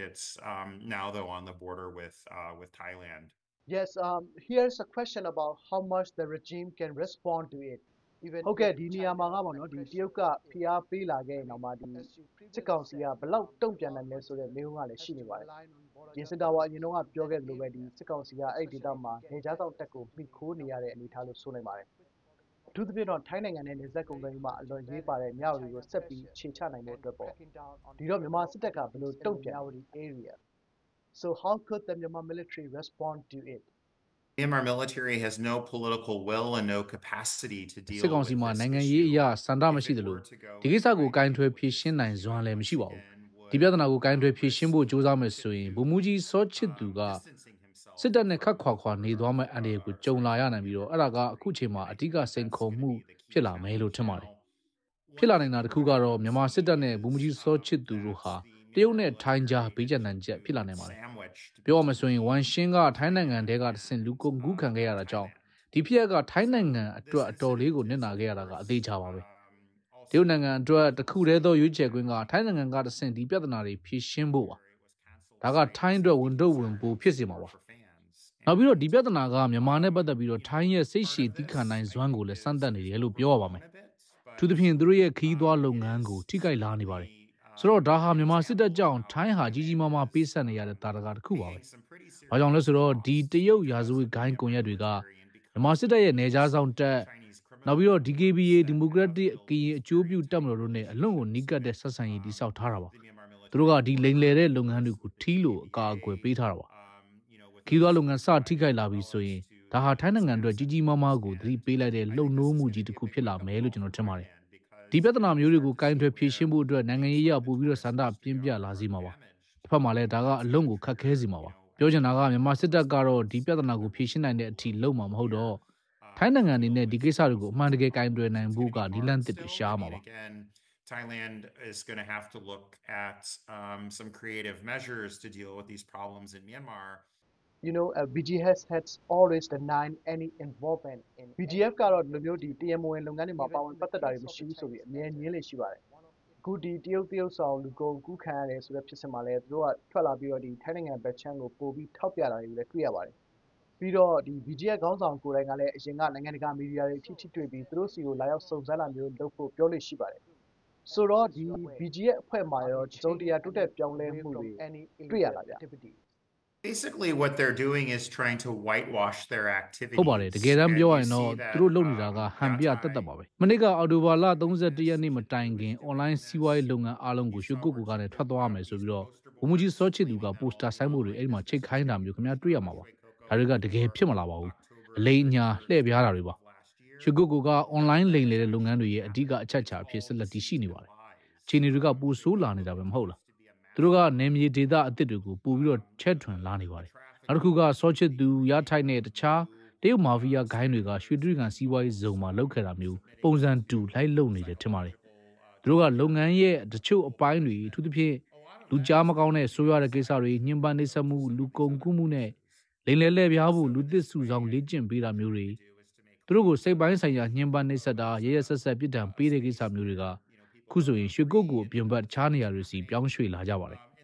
Yes um here's a question about how much the regime can respond to it even ဟုတ်ကဲ့ဒီနေရာမှာကပေါ့နော်ဒီတရုတ်ကဖိအားပေးလာခဲ့ရင်တော့မှဒီစစ်ကောင်စီကဘယ်လောက်တုံ့ပြန်နိုင်လဲဆိုတဲ့မေးခွန်းကလည်းရှိနေပါတယ်ဒီစစ်တပ်ကအရင်တော့ပြောခဲ့လို့ပဲဒီစစ်ကောင်စီကအဲ့ဒီဒေသမှာနေကြားဆောင်တက်ကိုမိခိုးနေရတဲ့အနေအထားလို့ဆိုနိုင်ပါတယ်အထူးသဖြင့်တော့ထိုင်းနိုင်ငံနဲ့နေဆက်ကုန်သွယ်ရေးမှာအလွန်ရေးပါတဲ့မြောက်တွေကိုဆက်ပြီးခြေချနိုင်တဲ့အတွက်ပေါ့ဒီတော့မြန်မာစစ်တပ်ကဘယ်လိုတုံ့ပြန် area so how could the Myanmar military respond to it Myanmar military has no political will and no capacity to deal with စစ်ကောင်စီမှာနိုင်ငံရေးအရာစံတမရှိသလိုဒီကိစ္စကိုကင်ထွယ်ဖြေရှင်းနိုင်စွမ်းလည်းမရှိပါဘူးဒီပြဿနာကိုကင်ထွယ်ဖြေရှင်းဖို့ကြိုးစားမယ်ဆိုရင်ဗိုလ်မှူးကြီးစောချစ်သူကစစ်တပ်နဲ့ခတ်ခွာခွာနေသွားမယ့်အန္တရာယ်ကိုကြုံလာရနိုင်ပြီးတော့အဲ့ဒါကအခုချိန်မှာအဓိကစိန်ခေါ်မှုဖြစ်လာမယ်လို့ထင်ပါတယ်ဖြစ်လာနိုင်တာတစ်ခုကတော့မြန်မာစစ်တပ်နဲ့ဗိုလ်မှူးကြီးစောချစ်သူတို့ဟာတရုတ်နဲ့ထိုင်းကြားဘေးကျန်နိုင်ချက်ဖြစ်လာနိုင်ပါတယ်ပြောရမယ်ဆိုရင်ဝန်ရှင်းကထိုင်းနိုင်ငံတဲကတဆင့်လူကုန်ကူးခံခဲ့ရတာကြောင့်ဒီဖြစ်ရပ်ကထိုင်းနိုင်ငံအတွက်အတော်လေးကိုနစ်နာခဲ့ရတာကအသေးချပါပဲတရုတ်နိုင်ငံအတွက်တခုတည်းသောရွေးချယ်ခွင့်ကထိုင်းနိုင်ငံကတဆင့်ဒီပြဿနာတွေဖြေရှင်းဖို့ပါဒါကထိုင်းအတွက်ဝန်တော့ဝန်ပိုဖြစ်စေမှာပါနောက်ပြီးတော့ဒီပြဿနာကမြန်မာနဲ့ပတ်သက်ပြီးတော့ထိုင်းရဲ့စိတ်ရှည်သီးခံနိုင်စွမ်းကိုလည်းစမ်းသပ်နေတယ်လို့ပြောရပါမယ်သူသဖြင့်သူတို့ရဲ့ခီးသွွားလုပ်ငန်းကိုထိခိုက်လာနေပါတယ်ဆိုတော့ဒါဟာမြန်မာစစ်တပ်ကြောင့်ထိုင်းဟာကြီးကြီးမားမားပေးဆက်နေရတဲ့တာရကတစ်ခုပါပဲ။ဘာကြောင့်လဲဆိုတော့ဒီတရုတ်ရာဇဝတ်ဂိုင်းကွန်ရက်တွေကမြန်မာစစ်တပ်ရဲ့နေကြားဆောင်တက်နောက်ပြီးတော့ D K B A Democratic ကရင်အကျိုးပြုတပ်မတော်တို့နဲ့အလွန်ကိုနီးကပ်တဲ့ဆက်ဆံရေးတည်ဆောက်ထားတာပါ။သူတို့ကဒီလိမ်လည်တဲ့လုပ်ငန်းတွေကိုထီးလို့အကာအကွယ်ပေးထားတာပါ။ခီးသွွားလုပ်ငန်းစထိခိုက်လာပြီဆိုရင်ဒါဟာထိုင်းနိုင်ငံအတွက်ကြီးကြီးမားမားကိုသတိပေးလိုက်တဲ့လှုပ်နိုးမှုကြီးတစ်ခုဖြစ်လာမယ်လို့ကျွန်တော်ထင်ပါတယ်။ဒီပြဿနာမျိုးတွေကိုကင်ထွယ်ဖြေရှင်းဖို့အတွက်နိုင်ငံရေးအရပို့ပြီးတော့စန္ဒပြင်းပြလာစေမှာပါ။တစ်ဖက်မှာလည်းဒါကအလုံးကိုခတ်ခဲစေမှာပါ။ပြောချင်တာကမြန်မာစစ်တပ်ကတော့ဒီပြဿနာကိုဖြေရှင်းနိုင်တဲ့အထိလုံးမှာမဟုတ်တော့ထိုင်းနိုင်ငံအနေနဲ့ဒီကိစ္စတွေကိုအမှန်တကယ်ကင်တွယ်နိုင်ဖို့ကဒီလန့်တစ်တွေရှားမှာပါ။ Thailand is going to have to look at um, some creative measures to deal with these problems in Myanmar. You know, uh, B G H has always denied any involvement in B G F ကတော့ဒီလိုမျိုးဒီ T M O N လုပ်ငန်းတွေမှာပါဝင်ပတ်သက်တာတွေမရှိဘူးဆိုပြီးအမြဲညင်းလေရှိပါတယ်။အခုဒီတရုတ်တရုတ်ဆောင်လူကုန်ကူးခံရတယ်ဆိုတဲ့ဖြစ်စဉ်မှာလည်းသူတို့ကထွက်လာပြီးတော့ဒီထိုင်းနိုင်ငံဘက်ချမ်းကိုပို့ပြီးထောက်ပြတာတွေလည်းတွေ့ရပါတယ်။ပြီးတော့ဒီ B G F ခေါင်းဆောင်ကိုယ်တိုင်ကလည်းအရင်ကနိုင်ငံတကာမီဒီယာတွေအထိထိတွေ့ပြီးသူတို့စီကိုလာရောက်စုံစမ်းလာမျိုးလုပ်ဖို့ပြောလို့ရှိပါတယ်။ဆိုတော့ဒီ B G F အဖွဲ့မှာရောတစုံတရာတိုးတက်ပြောင်းလဲမှုတွေတွေ့ရလားဗျ။ Basically what they're doing is trying to whitewash their activities. ဟုတ်ပါတယ်တကယ်တမ်းပြောရရင်တော့သူတို့လုပ်နေတာကဟန်ပြတက်တက်ပါပဲမနေ့ကအော်တိုဘာလ၃၁ရက်နေ့မတိုင်ခင် online စီးပွားရေးလုပ်ငန်းအားလုံးကိုရွှေကုတ်ကူကနေထွက်သွားမယ်ဆိုပြီးတော့ဘုံမကြီးစောချစ်သူကပိုစတာဆိုင်းဘုတ်တွေအဲ့ဒီမှာချိတ်ခိုင်းတာမျိုးခင်ဗျားတွေ့ရမှာပါဒါတွေကတကယ်ဖြစ်မလာပါဘူးအလိမ်ညာလှည့်ပြားတာတွေပါရွှေကုတ်ကူက online လိမ်လည်တဲ့လုပ်ငန်းတွေရဲ့အဓိကအချက်ချာအဖြစ်ဆက်လက်တည်ရှိနေပါတယ်အခြေအနေတွေကပိုဆိုးလာနေတာပဲမဟုတ်လားသူတို့ကနေမြေဒေသအသစ်တွေကိုပို့ပြီးတော့ချက်ထွန်လာနေပါတယ်နောက်တစ်ခုကစောချစ်သူရထိုက်နဲ့တခြားတရုတ်မာဖီးယားဂိုင်းတွေကရွှေတြိဂံစီးပွားရေးဇုံမှာလောက်ခဲ့တာမျိုးပုံစံတူလိုက်လုံနေတယ်ထင်ပါတယ်သူတို့ကလုပ်ငန်းရဲ့တချို့အပိုင်းတွေအထူးသဖြင့်လူကြားမကောင်းတဲ့ဆိုးရွားတဲ့ကိစ္စတွေညှဉ်းပန်းနှိပ်စက်မှုလူကုန်ကူးမှုနဲ့လိမ်လည်လှည့်ပြားမှုလူသစ်စုဆောင်လေ့ကျင့်ပေးတာမျိုးတွေသူတို့ကိုစိတ်ပိုင်းဆိုင်ရာညှဉ်းပန်းနှိပ်စက်တာရဲရဲဆက်ဆက်ပြစ်ဒဏ်ပေးတဲ့ကိစ္စမျိုးတွေကခုဆိုရင်ရွှေကုတ်ကိုအပြင်ဘက်ခြားနေရာတွေစီပြောင်းရွှေ့လာကြပါတယ်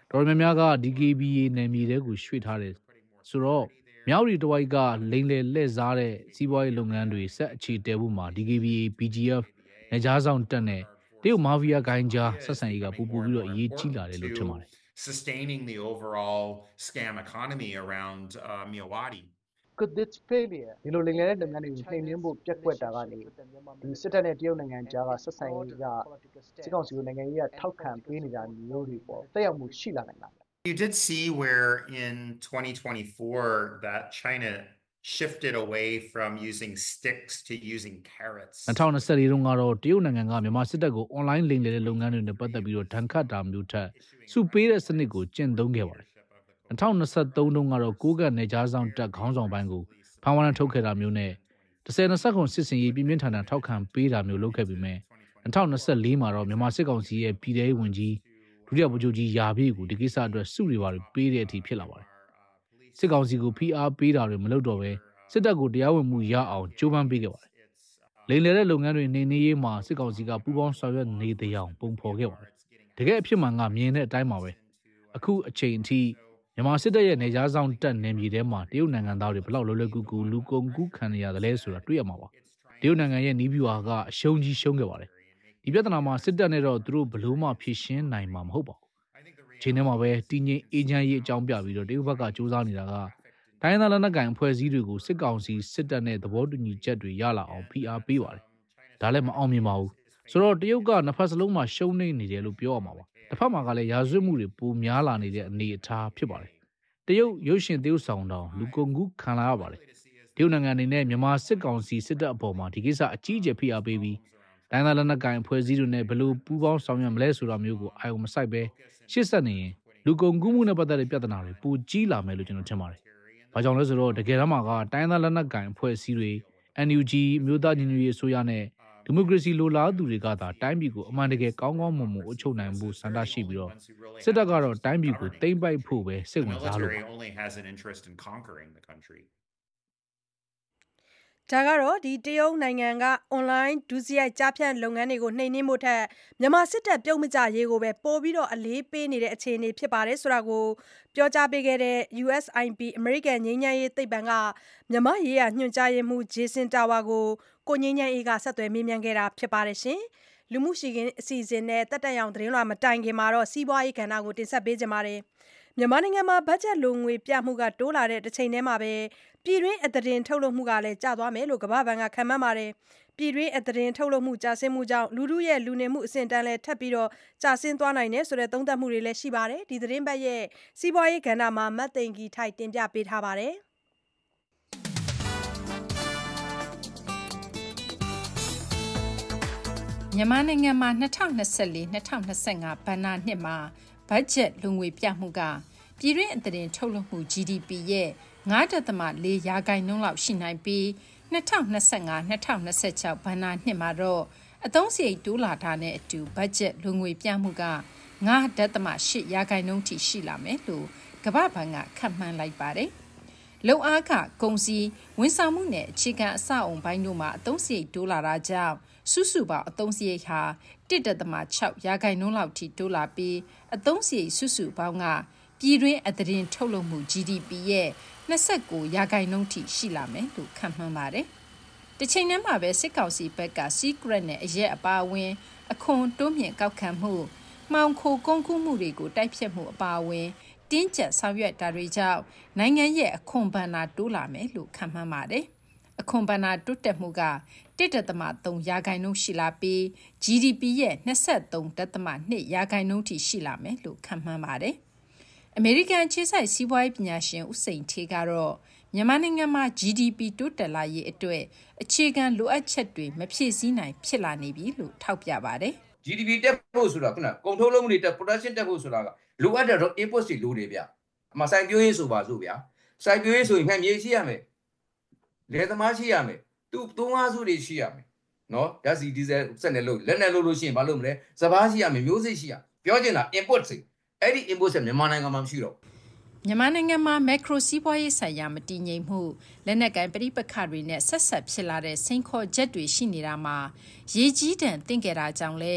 တော်များများက ဒီ ကေ ဘီ အေ နယ်မြေတွေကိုရွှေ့ထားတယ်ဆိုတော့မြောက်ရီတဝိုက်ကလိမ်လည်လှည့်စားတဲ့စီးပွားရေးလုပ်ငန်းတွေဆက်အခြေတည်ဖို့မှာ ဒီ ကေ ဘီ အေ ဘီ ဂျီ အက်ဖ် နယ်ခြားဆောင်တပ်နဲ့တရုတ်မာဖီးယားဂိုင်းကြားဆက်ဆံရေးကပူပူပြီးတော့အရေးကြီးလာတယ်လို့ထင်ပါတယ် sustaining the overall scam economy around uh, Myawaddy. Could this failure ဒီလိုလိမ်လည်တဲ့လုပ်ငန်းတွေကိုနှိမ်နင်းဖို့ပြက်ကွက်တာကနေဒီစစ်တပ်နဲ့တရုတ်နိုင်ငံကြားကဆက်ဆံရေးကစစ်ကောင်စီကိုနိုင်ငံရေးကထောက်ခံပေးနေတာမျိုးတွေပေါ့တက်ရောက်မှုရှိလာနိုင်လား You did see where in twenty twenty-four that China shifted away from using sticks to using carrots. ၂၀၂၄တုန်းကတော့တရုတ်နိုင်ငံကမြန်မာစစ်တပ်ကို online လိမ်လည်တဲ့လုပ်ငန်းတွေနဲ့ပတ်သက်ပြီးတော့ဒဏ်ခတ်တာမျိုးထက်စုပေးတဲ့စနစ်ကိုကျင့်သုံးခဲ့ပါတယ်။၂၀၂၃တုန်းကတော့ကိုးကတ်နယ်ခြားဆောင်တပ်ခေါင်းဆောင်ပိုင်းကိုဖမ်းဝရမ်းထုတ်ခဲ့တာမျိုးနဲ့၁၀၂၀စစ်စင်ရေးပြင်းပြင်းထန်ထန်ထောက်ခံပေးတာမျိုးလုပ်ခဲ့ပြီးမြဲ၂၀၂၄မှာတော့မြန်မာစစ်ကောင်စီရဲ့ပြည်ထောင်ဝင်ကြီးဒုတိယဗိုလ်ချုပ်ကြီးယာဘီကိုဒီကိစ္စအတွက်စုတွေပါပေးတဲ့အထိဖြစ်လာပါတယ်။စစ်ကောင်စီကိုဖိအားပေးတာတွေမလုပ်တော့ဘဲစစ်တပ်ကိုတရားဝင်မှုရအောင်ကြိုးပမ်းပေးခဲ့ပါတယ်။လိမ်လည်တဲ့လုပ်ငန်းတွေနေနေရေးမှာစစ်ကောင်စီကပူးပေါင်းဆောင်ရွက်နေတဲ့အောင်ပုံဖော်ခဲ့ပါတယ်။တကယ်အဖြစ်မှန်ကမြင်တဲ့အတိုင်းပါပဲ။အခုအချိန်အထိမြန်မာစစ်တပ်ရဲ့နေကြားဆောင်တပ်နယ်မြေထဲမှာတရုတ်နိုင်ငံသားတွေဘလောက်လွယ်လွယ်ကူကူလူကုန်ကူးခံရရတယ်လဲဆိုတာတွေ့ရမှာပါ။တရုတ်နိုင်ငံရဲ့နီးဗျူဟာကအရှုံးကြီးရှုံးခဲ့ပါတယ်။ဒီပြဿနာမှာစစ်တပ်နဲ့တော့သူတို့ဘလို့မှဖြေရှင်းနိုင်မှာမဟုတ်ပါဘူး။ချိန်ထဲမှာပဲတည်ငြိမ်အေးချမ်းရေးအကြောင်းပြပြီးတော့တရုတ်ဘက်ကစူးစမ်းနေတာကတိုင်းသားလက်နက်ကိုင်အဖွဲ့အစည်းတွေကိုစစ်ကောင်စီစစ်တပ်နဲ့သဘောတူညီချက်တွေရလာအောင်ဖိအားပေးပါတယ်။ဒါလည်းမအောင်မြင်ပါဘူး။ဆိုတော့တရုတ်ကနှစ်ဖက်စလုံးမှာရှုံးနေနေတယ်လို့ပြောရမှာပါ။တစ်ဖက်မှာကလည်းရာဇဝတ်မှုတွေပိုများလာနေတဲ့အနေအထားဖြစ်ပါတယ်။တရုတ်ရုပ်ရှင်သရုပ်ဆောင်တောင်လူကုန်ကူးခံလာရပါတယ်။တရုတ်နိုင်ငံအနေနဲ့မြန်မာစစ်ကောင်စီစစ်တပ်အပေါ်မှာဒီကိစ္စအကြီးအကျယ်ဖိအားပေးပြီးတိုင်းသားလက်နက်ကိုင်အဖွဲ့အစည်းတွေနဲ့ဘယ်လိုပူးပေါင်းဆောင်ရွက်မလဲဆိုတာမျိုးကိုအာရုံမစိုက်ပဲရှေ့ဆက်နေရင်လူကုန်ကူးမှုနဲ့ပတ်သက်တဲ့ပြဿနာတွေပိုကြီးလာမယ်လို့ကျွန်တော်ထင်ပါတယ်။ဘာကြောင့်လဲဆိုတော့တကယ်တမ်းမှာကတိုင်းသားလက်နက်ကိုင်အဖွဲ့အစည်းတွေ အန် ယူ ဂျီ မျိုးသားညီညွတ်ရေးအစိုးရနဲ့ဒီမိုကရေစီလိုလားသူတွေကသာတိုင်းပြည်ကိုအမှန်တကယ်ကောင်းကောင်းမွန်မွန်အုပ်ချုပ်နိုင်ဖို့စံတာရှိပြီးတော့စစ်တပ်ကတော့တိုင်းပြည်ကိုသိမ်းပိုက်ဖို့ပဲစိတ်ဝင်စားလို့ဒါကတော့ဒီတရုတ်နိုင်ငံက online ဒုစရိုက်ကြားဖြတ်လုပ်ငန်းတွေကိုနှိမ်နင်းဖို့ထက်မြန်မာစစ်တပ်ပြုတ်မကြရေးကိုပဲပို့ပြီးတော့အလေးပေးနေတဲ့အခြေအနေဖြစ်ပါတယ်ဆိုတာကိုပြောကြားပေးခဲ့တဲ့ ယူ အက်စ် အိုင် ပီ အမေရိကန်ငြိမ်းချမ်းရေးသိပ္ပံကမြန်မာရေးရာညွှန်ကြားရေးမှူးဂျေဆင်တာဝါကိုကိုငြိမ်းချမ်းအေးကဆက်သွယ်မေးမြန်းခဲ့တာဖြစ်ပါတယ်ရှင်။လူမှုရှိခင်းအစီအစဉ်နဲ့တက်တက်ရောင်သတင်းလွှာမတိုင်ခင်မှာတော့စီးပွားရေးကဏ္ဍကိုတင်ဆက်ပေးကြပါမယ်။မြန်မာနိုင်ငံမှာဘတ်ဂျက်လိုငွေပြမှုကတိုးလာတဲ့တစ်ချိန်တည်းမှာပဲပြည်တွင်းအသတင်းထုတ်လုပ်မှုကလည်းကျသွားမယ်လို့ကမ္ဘာ့ဘဏ်ကခန့်မှန်းပါတယ်။ပြည်တွင်းအသတင်းထုတ်လုပ်မှုကျဆင်းမှုကြောင့်လူထုရဲ့လူနေမှုအဆင့်တန်းလည်းထပ်ပြီးတော့ကျဆင်းသွားနိုင်တယ်ဆိုတဲ့သုံးသပ်မှုတွေလည်းရှိပါတယ်။ဒီသတင်းပတ်ရဲ့စီးပွားရေးကဏ္ဍမှာမတ်သိန်ကြီးထိုက်တင်ပြပေးထားပါတယ်။မြန်မာနိုင်ငံမှာ၂၀၂၄ ၂၀၂၅ဘဏ္ဍာနှစ်မှာဘတ်ဂျက်လူငွေပြမှုကပြည်တွင်းအသတင်းထုတ်လုပ်မှု ဂျီ ဒီ ပီ ရဲ့၅.၄ ရာခိုင်နှုန်းလောက်ရှိနိုင်ပြီး၂၀၂၅ ၂၀၂၆ဘဏ္ဍာနှစ်မှာတော့အသုံးစရိတ်တိုးလာတာနဲ့အတူဘတ်ဂျက်လူငွေပြမှုက၅.၈ ရာခိုင်နှုန်းထိရှိလာမယ်လို့ကမ္ဘာ့ဘဏ်ကခန့်မှန်းလိုက်ပါတယ်။လုံအားခကုန်စည်ဝန်ဆောင်မှုနဲ့အခြေခံအဆောက်အုံပိုင်းတို့မှာအသုံးစရိတ်တိုးလာတာကြောင့်စုစုပေါင်းအသုံးစရိတ်ဟာ၁.၆ ရာခိုင်နှုန်းလောက်ထိတိုးလာပြီးအသုံးစရိတ်စုစုပေါင်းကပြည်တွင်းအသတင်းထုတ်လုပ်မှု ဂျီ ဒီ ပီ ရဲ့၂၉ ရာခိုင်နှုန်းထိရှိလာမယ်လို့ခန့်မှန်းပါတယ်။တစ်ချိန်တည်းမှာပဲစစ်ကောင်စီဘက်က secret နဲ့အရက်အပါအဝင်အခွန်တိုးမြင့်ကောက်ခံမှုမှောင်ခိုကုန်ကူးမှုတွေကိုတိုက်ဖျက်မှုအပါအဝင်တင်းကျပ်ဆောင်ရွက်တာတွေကြောင့်နိုင်ငံရဲ့အခွန်ဘဏ္ဍာတိုးလာမယ်လို့ခန့်မှန်းပါတယ်။အခွန်ဘဏ္ဍာတိုးတက်မှုက၁.၃ ရာခိုင်နှုန်းရှိလာပြီး ဂျီ ဒီ ပီ ရဲ့၂၃.၂ ရာခိုင်နှုန်းထိရှိလာမယ်လို့ခန့်မှန်းပါတယ်။အမေရိကန်အခြေစိုက်စီးပွားရေးပညာရှင်ဦးစိန်ဌေးကတော့မြန်မာနိုင်ငံမှာ ဂျီ ဒီ ပီ တိုးတက်လာရေးအတွက်အခြေခံလိုအပ်ချက်တွေမဖြည့်ဆည်းနိုင်ဖြစ်လာနေပြီလို့ထောက်ပြပါတယ်။ ဂျီ ဒီ ပီ တက်ဖို့ဆိုတာခုနကုန်ထုတ်လုပ်မှုတွေတက် production တက်ဖို့ဆိုတာကလိုအပ်တဲ့ input တွေလိုတယ်ဗျ။အမှစိုက်ပျိုးရေးဆိုပါစို့ဗျာ။စိုက်ပျိုးရေးဆိုရင်ငှက်မြေရှိရမယ်။လယ်သမားရှိရမယ်။သူ့သုံးအားစုတွေရှိရမယ်။နော်ဓာတ်ဆီဒီဇယ်စက်နဲ့လို့လက်နဲ့လို့လို့ရှိရင်ဘာလို့မလဲ။စပါးရှိရမယ်မျိုးစိတ်ရှိရ။ပြောချင်တာ input တွေအဲ့ဒီ input ဆက်မြန်မာနိုင်ငံမှာမရှိတော့မြန်မာနိုင်ငံမှာမက်ခရိုစီးပွားရေးဆိုင်ရာမတည်ငြိမ်မှုလက်နက်ကိုင်ပဋိပက္ခတွေနဲ့ဆက်ဆက်ဖြစ်လာတဲ့စိန်ခေါ်ချက်တွေရှိနေတာမှာရေကြီးတံတင့်ကြတာကြောင့်လဲ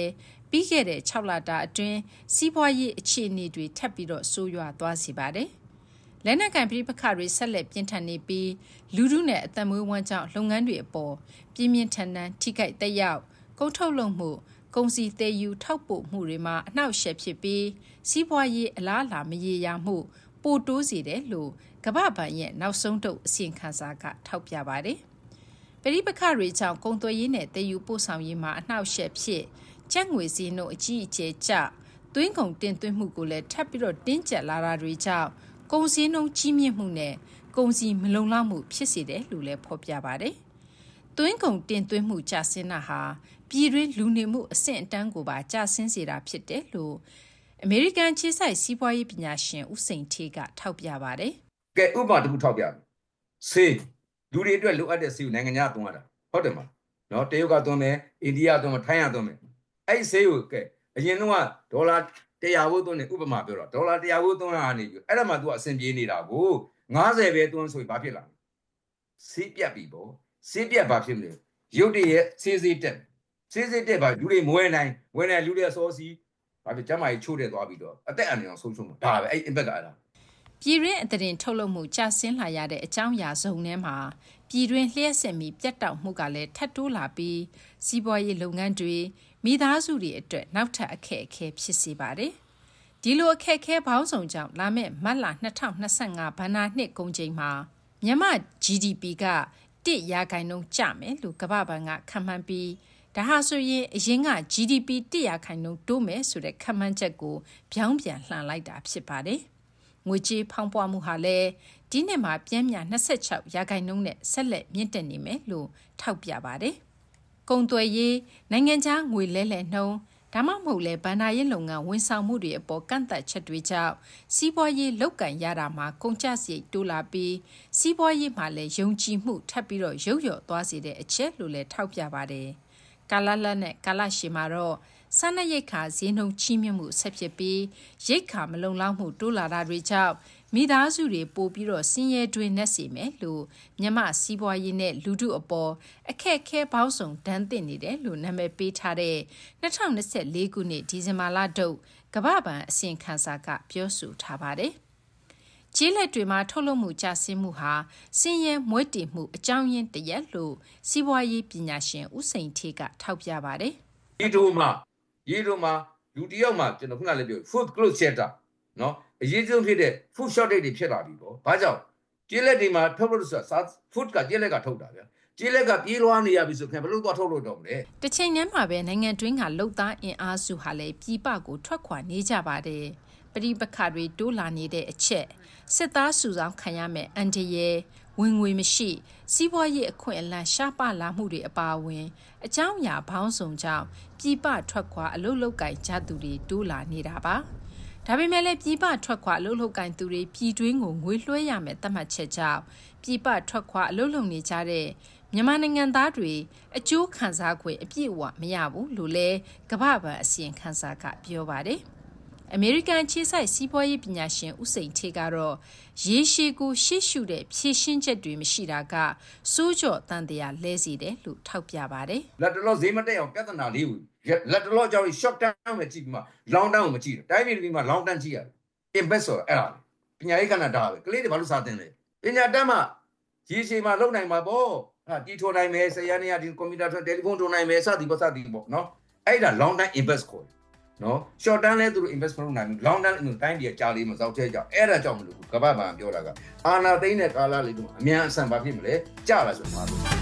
ပြီးခဲ့တဲ့၆လတာအတွင်းစီးပွားရေးအခြေအနေတွေထပ်ပြီးတော့ဆိုးရွားသွားစေပါတယ်။လက်နက်ကန်ပြည်ပခါတွေဆက်လက်ပြင်းထန်နေပြီးလူထုနဲ့အသက်မွေးဝမ်းကြောင်းလုပ်ငန်းတွေအပေါ်ပြင်းပြင်းထန်ထန်ထိခိုက်သက်ရောက်ကုန်ထုတ်လုပ်မှုကုန်စည်သယ်ယူထောက်ပို့မှုတွေမှာအနှောက်အယှက်ဖြစ်ပြီးစီးပွားရေးအလားအလာမရေရာမှုပိုတိုးစေတယ်လို့ကမ္ဘာ့ဘဏ်ရဲ့နောက်ဆုံးထုတ်အစီရင်ခံစာကထောက်ပြပါတယ်။ပြည်ပခါတွေကြောင့်ကုန်သွယ်ရေးနဲ့သယ်ယူပို့ဆောင်ရေးမှာအနှောက်အယှက်ဖြစ်ကျပ်ငွေစည်းနှုန်းအကြီးအကျယ်ကျသွင်းကုန်တင်သွင်းမှုကိုလည်းထပ်ပြီးတော့တင်းကျပ်လာတာတွေကြောင့်ကုန်စည်နှုန်းကြီးမြင့်မှုနဲ့ကုန်စည်မလုံလောက်မှုဖြစ်စေတယ်လို့လည်းဖော်ပြပါတယ်။သွင်းကုန်တင်သွင်းမှုကျဆင်းတာဟာပြည်တွင်းလူနေမှုအဆင့်အတန်းကိုပါကျဆင်းစေတာဖြစ်တယ်လို့အမေရိကန်ခြေစိုက်စီးပွားရေးပညာရှင်ဦးစိန်ထေးကထောက်ပြပါတယ်။ကဲဥပမာတစ်ခုထောက်ပြမယ်။ဆေးလူတွေအတွက်လိုအပ်တဲ့ဆေးကိုနိုင်ငံခြားသွင်းရတာဟုတ်တယ်မလား။နော်တရုတ်ကသွင်းမယ်အိန္ဒိယသွင်းမယ်ထိုင်းကသွင်းမယ်။အဲ့ဒီဆေးကိုကဲအရင်တော့ဒေါ်လာတရာဘိုးသွင်းတယ်ဥပမာပြောတော့ဒေါ်လာတရာဘိုးသွင်းရနေပြီအဲ့ဒါမှ तू အဆင်ပြေနေတာကိုငါးဆယ်ပဲသွင်းဆိုရင်ဘာဖြစ်လာလဲဆေးပြတ်ပြီပေါ့ဆေးပြတ်ဘာဖြစ်မလဲရုတ်တရက်ဆေးဆေးတက်ဆေးဆေးတက်ပါလူတွေမွေးနိုင်မွေးနိုင်လူတွေစောစီးဘာဖြစ်ကျမကြီးချိုးတဲ့သွားပြီးတော့အသက်အန္တရာယ်ဆုံးရှုံးမှာဒါပဲအဲ့ impact ကအဲ့ဒါပြည်တွင်းအသတင်းထုတ်လုပ်မှုကျဆင်းလာရတဲ့အကြောင်းအရာစုံထဲမှာပြည်တွင်းလျှက်စစ်မီပြတ်တောက်မှုကလည်းထပ်တိုးလာပြီးစီးပွားရေးလုပ်ငန်းတွေမိသားစုတွေအတွက်နောက်ထပ်အခက်အခဲဖြစ်စေပါတယ်။ဒီလိုအခက်အခဲပေါင်းစုံကြောင့်လာမယ့်မတ်လ၂၀၂၅ဘဏ္ဍာနှစ်ကုန်ချိန်မှာမြန်မာ ဂျီ ဒီ ပီ ကတစ်ရာခိုင်နှုန်းကျမယ်လို့ကမ္ဘာ့ဘဏ်ကခန့်မှန်းပြီးဒါဟာဆိုရင်အရင်က ဂျီ ဒီ ပီ တစ်ရာခိုင်နှုန်းတိုးမယ်ဆိုတဲ့ခန့်မှန်းချက်ကိုပြောင်းပြန်လှန်လိုက်တာဖြစ်ပါတယ်။ငွေကြေးဖောင်းပွားမှုဟာလည်းဒီနှစ်မှာပြင်းပြ၂၆ရာခိုင်နှုန်းနဲ့ဆက်လက်မြင့်တက်နေမယ်လို့ထောက်ပြပါတယ်။ကုန်သွယ်ရေးနိုင်ငံခြားငွေလဲလှယ်နှုန်းဒါမှမဟုတ်လဲဘဏ္ဍာရေးလုပ်ငန်းဝန်ဆောင်မှုတွေအပေါ်ကန့်သတ်ချက်တွေကြောင့်စီးပွားရေးလောက်ကန်ရတာမှာကုန်ကျစရိတ်တိုးလာပြီးစီးပွားရေးမှာလည်းယုံကြည်မှုထပ်ပြီးတော့ရုပ်ရော့သွားစေတဲ့အချက်လို့လည်းထောက်ပြပါတယ်။ကာလလတ်နဲ့ကာလရှည်မှာတော့စားနပ်ရိက္ခာဈေးနှုန်းချီးမြှင့်မှုဆက်ဖြစ်ပြီးရိက္ခာမလုံလောက်မှုတိုးလာတာတွေကြောင့်မိသားစုတွေပိုပြီးတော့ဆင်းရဲတွင်းနဲ့စီမယ်လို့မြန်မာစီးပွားရေးနဲ့လူထုအပေါ်အခက်အခဲပေါင်းစုံဒဏ်သင့်နေတယ်လို့နာမည်ပေးထားတဲ့၂၀၂၄ခုနှစ်ဒီဇင်ဘာလထုတ်ကမ္ဘာ့ဘဏ်အစီရင်ခံစာကပြောဆိုထားပါတယ်။ကျေးလက်တွေမှာထုတ်လုပ်မှုကျဆင်းမှုဟာဆင်းရဲမွဲတေမှုအကြောင်းရင်းတရက်လို့စီးပွားရေးပညာရှင်ဦးစိန်ထေးကထောက်ပြပါတယ်။ဒီတို့မှာဒီတို့မှာလူတယောက်မှာကျွန်တော်ခုနလည်းပြော food close shelter နော်အရေးဆုံးဖြစ်တဲ့ food shortage တွေဖြစ်လာပြီပေါ့ဘာကြောင့်ကျေးလက်တွေမှာထုတ်လို့ဆိုတာ food ကကျေးလက်ကထုတ်တာဗျာကျေးလက်ကပြေးလွှားနေရပြီဆိုခင်ဘယ်လိုသွားထုတ်လို့တော့မလဲတစ်ချိန်တည်းမှာပဲနိုင်ငံတွင်းကလုံသားအင်အားစုဟာလည်းပြည်ပကိုထွက်ခွာနေကြပါတယ်ပရိပခါတွေတိုးလာနေတဲ့အချက်စစ်သားစုဆောင်ခံရမဲ့အန်တရဲဝင်ငွေမရှိစီးပွားရေးအခွင့်အလမ်းရှားပါလာမှုတွေအပါအဝင်အကြောင်းအရာပေါင်းစုံကြောင့်ပြည်ပထွက်ခွာအလုပ်လုပ်ကိုင်ကြသူတွေတိုးလာနေတာပါဒါပေမဲ့လည်းပြည်ပထွက်ခွာအလုပ်လုပ်ကိုင်သူတွေပြည်တွင်းကိုငွေလွှဲရမယ်သတ်မှတ်ချက်ကြောင့်ပြည်ပထွက်ခွာအလုပ်လုပ်နေကြတဲ့မြန်မာနိုင်ငံသားတွေအကျိုးခံစား권အပြည့်အဝမရဘူးလို့လည်းကမ္ဘာ့ဘဏ်အစီရင်ခံစာကပြောပါတယ်အမေရိကန်ခြေစိုက်စီးပွားရေးပညာရှင်ဦးစိန်ထေးကတော့ရေရှည်ကိုရှေ့ရှုတဲ့ဖြည့်ရှင်းချက်တွေမရှိတာကစိုးကြော့တန်တရားလဲစေတယ်လို့ထောက်ပြပါတယ်လက်တလောဈေးမတက်အောင်ပြဿနာလေးကိုလက်တလောကြောင့် short term နဲ့ကြည့်ပြီးမှ long term ကိုမကြည့်ဘူးတိုင်းပြည်တွေမှာ long term ကြည့်ရတယ် invest ဆိုအဲ့ဒါပညာရေးကဏ္ဍဒါပဲကလေးတွေဘာလို့စာသင်လဲပညာတတ်မှရေရှည်မှာလုပ်နိုင်မှာပေါ့ဟာတီထိုးနိုင်မယ်ဆရာနေရဒီကွန်ပျူတာတယ်လီဖုန်းထိုးနိုင်မယ်စသည်ပေါ့စသည်ပေါ့နော်အဲ့ဒါ long term invest ခေါ်နော် short term လဲသူတို့ invest လုပ်နိုင်ဘူး long term တိုင်းပြည်ကြာလေးမစောက်သေးကြအဲ့ဒါကြောင့်မလို့ကမ္ဘာ့ဘဏ်ပြောတာကအာဏာသိမ်းတဲ့ကာလလေးတုန်းအမြန်အဆန်ဘာဖြစ်မလဲကြာလာဆိုမှာလို့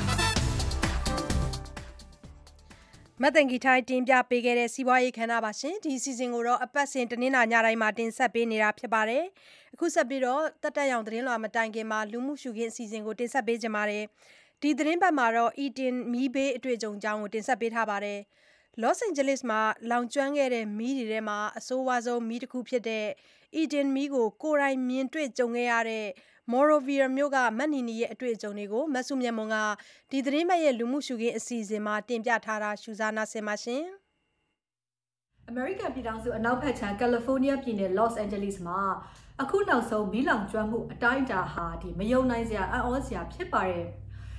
မတ်တန်ဂီထိုင်းတင်ပြပေးခဲ့တဲ့စီးပွားရေးခန္ဓာပါရှင်ဒီစီစဉ်ကိုတော့အပတ်စဉ်တနင်္လာညတိုင်းမှာတင်ဆက်ပေးနေတာဖြစ်ပါတယ်အခုဆက်ပြီးတော့တက်တက်ရောင်သတင်းလွှာမတိုင်ခင်မှာလူမှုရှုခင်းအစီအစဉ်ကိုတင်ဆက်ပေးကြပါမယ်ဒီသတင်းပတ်မှာတော့ Eden မီးဘေးအတွေ့အကြုံအကြောင်းကိုတင်ဆက်ပေးထားပါတယ်Los Angeles မှာလောင်ကျွမ်းခဲ့တဲ့မီးတွေထဲမှာအဆိုးဝါးဆုံးမီးတစ်ခုဖြစ်တဲ့ Eden မီးကိုကိုယ်တိုင်မြင်တွေ့ကြုံခဲ့ရတဲ့ Monrovia မြို့ကမတ်နီနီရဲ့အတွေ့အကြုံတွေကိုမဆုမြတ်မွန်ကဒီသတင်းပတ်ရဲ့လူမှုရှုခင်းအစီအစဉ်မှာတင်ပြထားတာရှုစားနာဆင်ပါရှင်။ American ပြည်ထောင်စုအနောက်ဘက်ခြမ်း California ပြည်နယ် Los Angeles မှာအခုနောက်ဆုံးမီးလောင်ကျွမ်းမှုအတိုင်းအတာဟာဒီမယုံနိုင်စရာအံ့ဩစရာဖြစ်ပါတယ်။